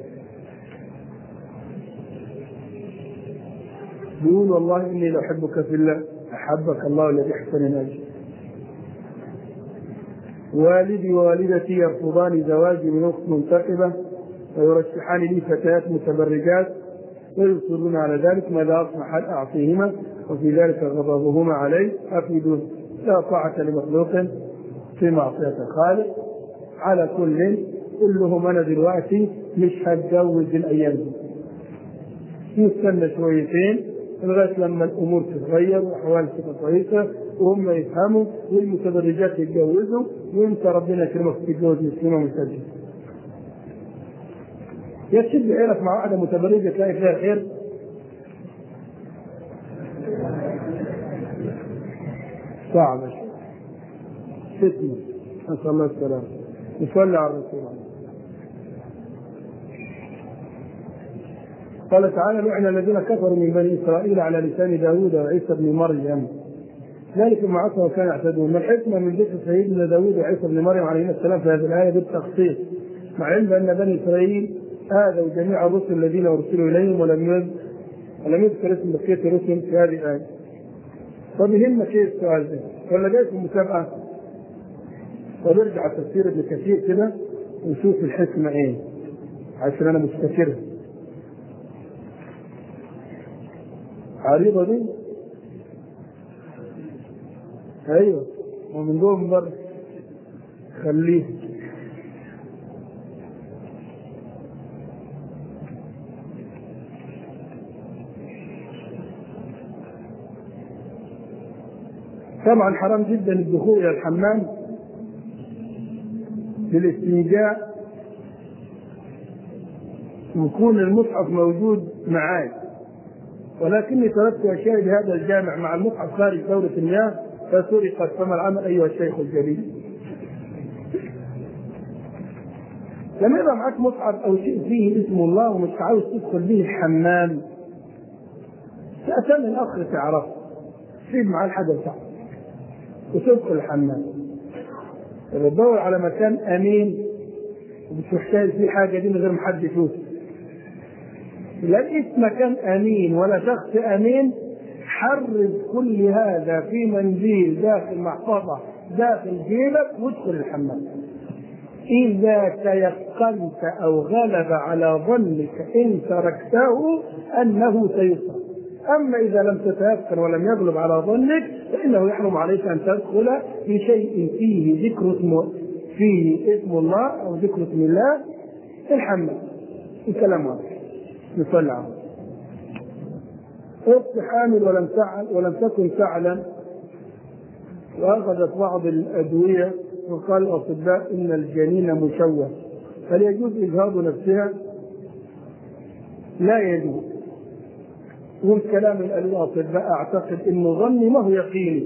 يقول والله اني لاحبك في الله احبك الله الذي احسن اجري. والدي ووالدتي يرفضان زواجي من اخت منتقبه ويرشحان لي فتيات متبرجات ويصرون على ذلك، ماذا اصنع؟ هل اعطيهما وفي ذلك غضبهما علي؟ افيدون. لا طاعه لمخلوق في معصيه الخالق. على كل قل لهم انا دلوقتي مش هتجوز الايام دي، نستنى شويتين لغايه لما الامور تتغير واحوال تبقى كويسه وهم يفهموا والمتبرجات يتجوزوا وانت ربنا يكرمك تتجوز مسلمه مسجله. يا تشد عينك مع واحده متبرجه تلاقي فيها خير. صعبه فتنه، نسال الله السلامه. نصلي على الرسول. قال تعالى لعن الذين كفروا من بني اسرائيل على لسان داوود وعيسى بن مريم ذلك ما عصوا وكان يعتدون. ما الحكمه من ذكر سيدنا داوود وعيسى بن مريم عليهما السلام في هذه الايه بالتخصيص، مع علم ان بني اسرائيل آذوا جميع الرسل الذين ارسلوا اليهم ولم ولم يذكر اسم بقيه الرسل في هذه الايه. طب يهمك ايه السؤال ده؟ ولا جاي في المسابقه؟ ونرجع تفسير ابن كثير كده ونشوف الحكمه ايه عشان انا مفتكرها. عريضه دي ايوه ومن جوه من بره خليه. طبعا حرام جدا الدخول الى الحمام للاستنجاء يكون المصحف موجود معاي، ولكني تركت اشياء بهذا الجامع مع المصحف خارج دورة المياه فسرقت، فما العمل ايها الشيخ الجليل؟ لما يبقى معك مصحف او شيء فيه اسم الله ومش عاوز تدخل به الحمام تأتمن اخر تعرف تسيب معاه الحاجه بتاعته وتدخل الحمام. تدور على مكان امين وبتحتاج فيه حاجه دي من غير ما حد يشوف. لقيت مكان امين ولا شخص امين حرز كل هذا في منديل داخل محفظه داخل جيبك وادخل الحمام. اذا تيقنت او غلب على ظنك ان تركته انه سيصاب. اما اذا لم تتيقن ولم يغلب على ظنك فانه يحرم عليك ان تدخل في شيء فيه ذكر اسم فيه اسم الله او ذكر اسم الله الحمام. الكلام واضح. نصلي عليه. اخت حامل ولم تعلم ولم تكن تعلم واخذت بعض الادويه وقال الاطباء ان الجنين مشوه، هل يجوز اجهاض نفسها؟ لا يجوز. والكلام اللي قالوا الاطباء اعتقد انه ظني ما هو يقيني.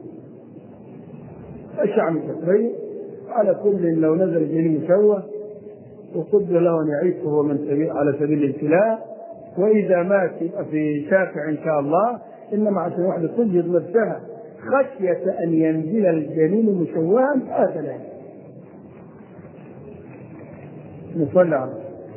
ايش عم تقري؟ على كل لو نزل الجنين مشوه وقدر له ان يعيش وهو من سبيل على سبيل الابتلاء، واذا مات يبقى في شافع ان شاء الله. انما عشان واحده تجهض نفسها خشيه ان ينزل الجنين مشوها هذا لا. نصلي عليه.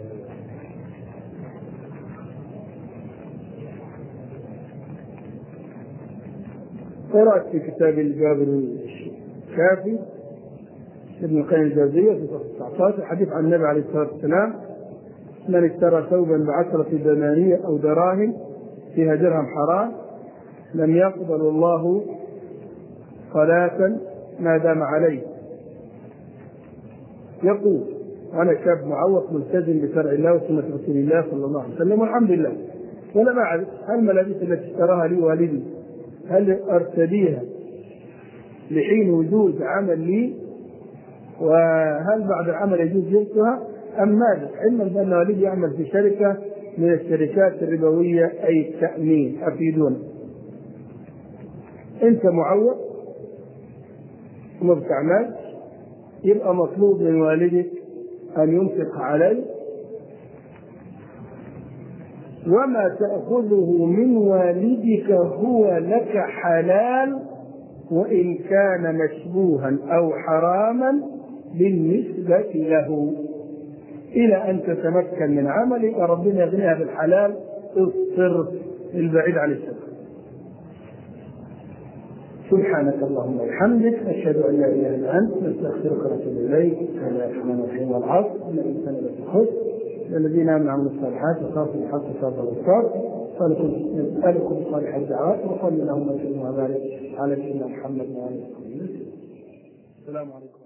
قرأت في كتاب الجابر الشافي ابن القيم الجوزية في تسعة عشر حديث عن النبي عليه الصلاة والسلام: من اشترى ثوبا بعشرة دنانير أو دراهم فيها درهم حرام لم يقبل الله صلاة ما دام عليه. يقول: أنا شاب معوق ملتزم بشرع الله وسنة رسول الله صلى الله عليه وسلم والحمد لله، ولا أعرف هل الملابس التي اشتراها لي والدي هل أرتديها لحين وجود عمل لي، وهل بعد العمل يجوز لبسها، أم ماذا؟ علما بأن والدي يعمل في شركة من الشركات الربوية أي التأمين، أفيدونا. أنت معوق وما بتعمل، يبقى مطلوب من والدك أن ينفق عليه، وما تأخذه من والدك هو لك حلال وإن كان مشبوها أو حراما بالنسبة له، إلى أن تتمكن من عملك ربنا يغنيها بالحلال الصرف البعيد عن الشرك. سبحانك اللهم وبحمدك، أشهد أن لا إله إلا أنت، نستغفرك ونتوب إليك. بسم الله الرحمن الرحيم. والعصر إن الإنسان لفي خسر الذين آمنوا وعملوا الصالحات وصاروا بالحق وصاروا بالصبر. نسألكم صالح الدعوات وصلي اللهم وسلم وبارك على سيدنا محمد وعلى آله وصحبه. السلام عليكم.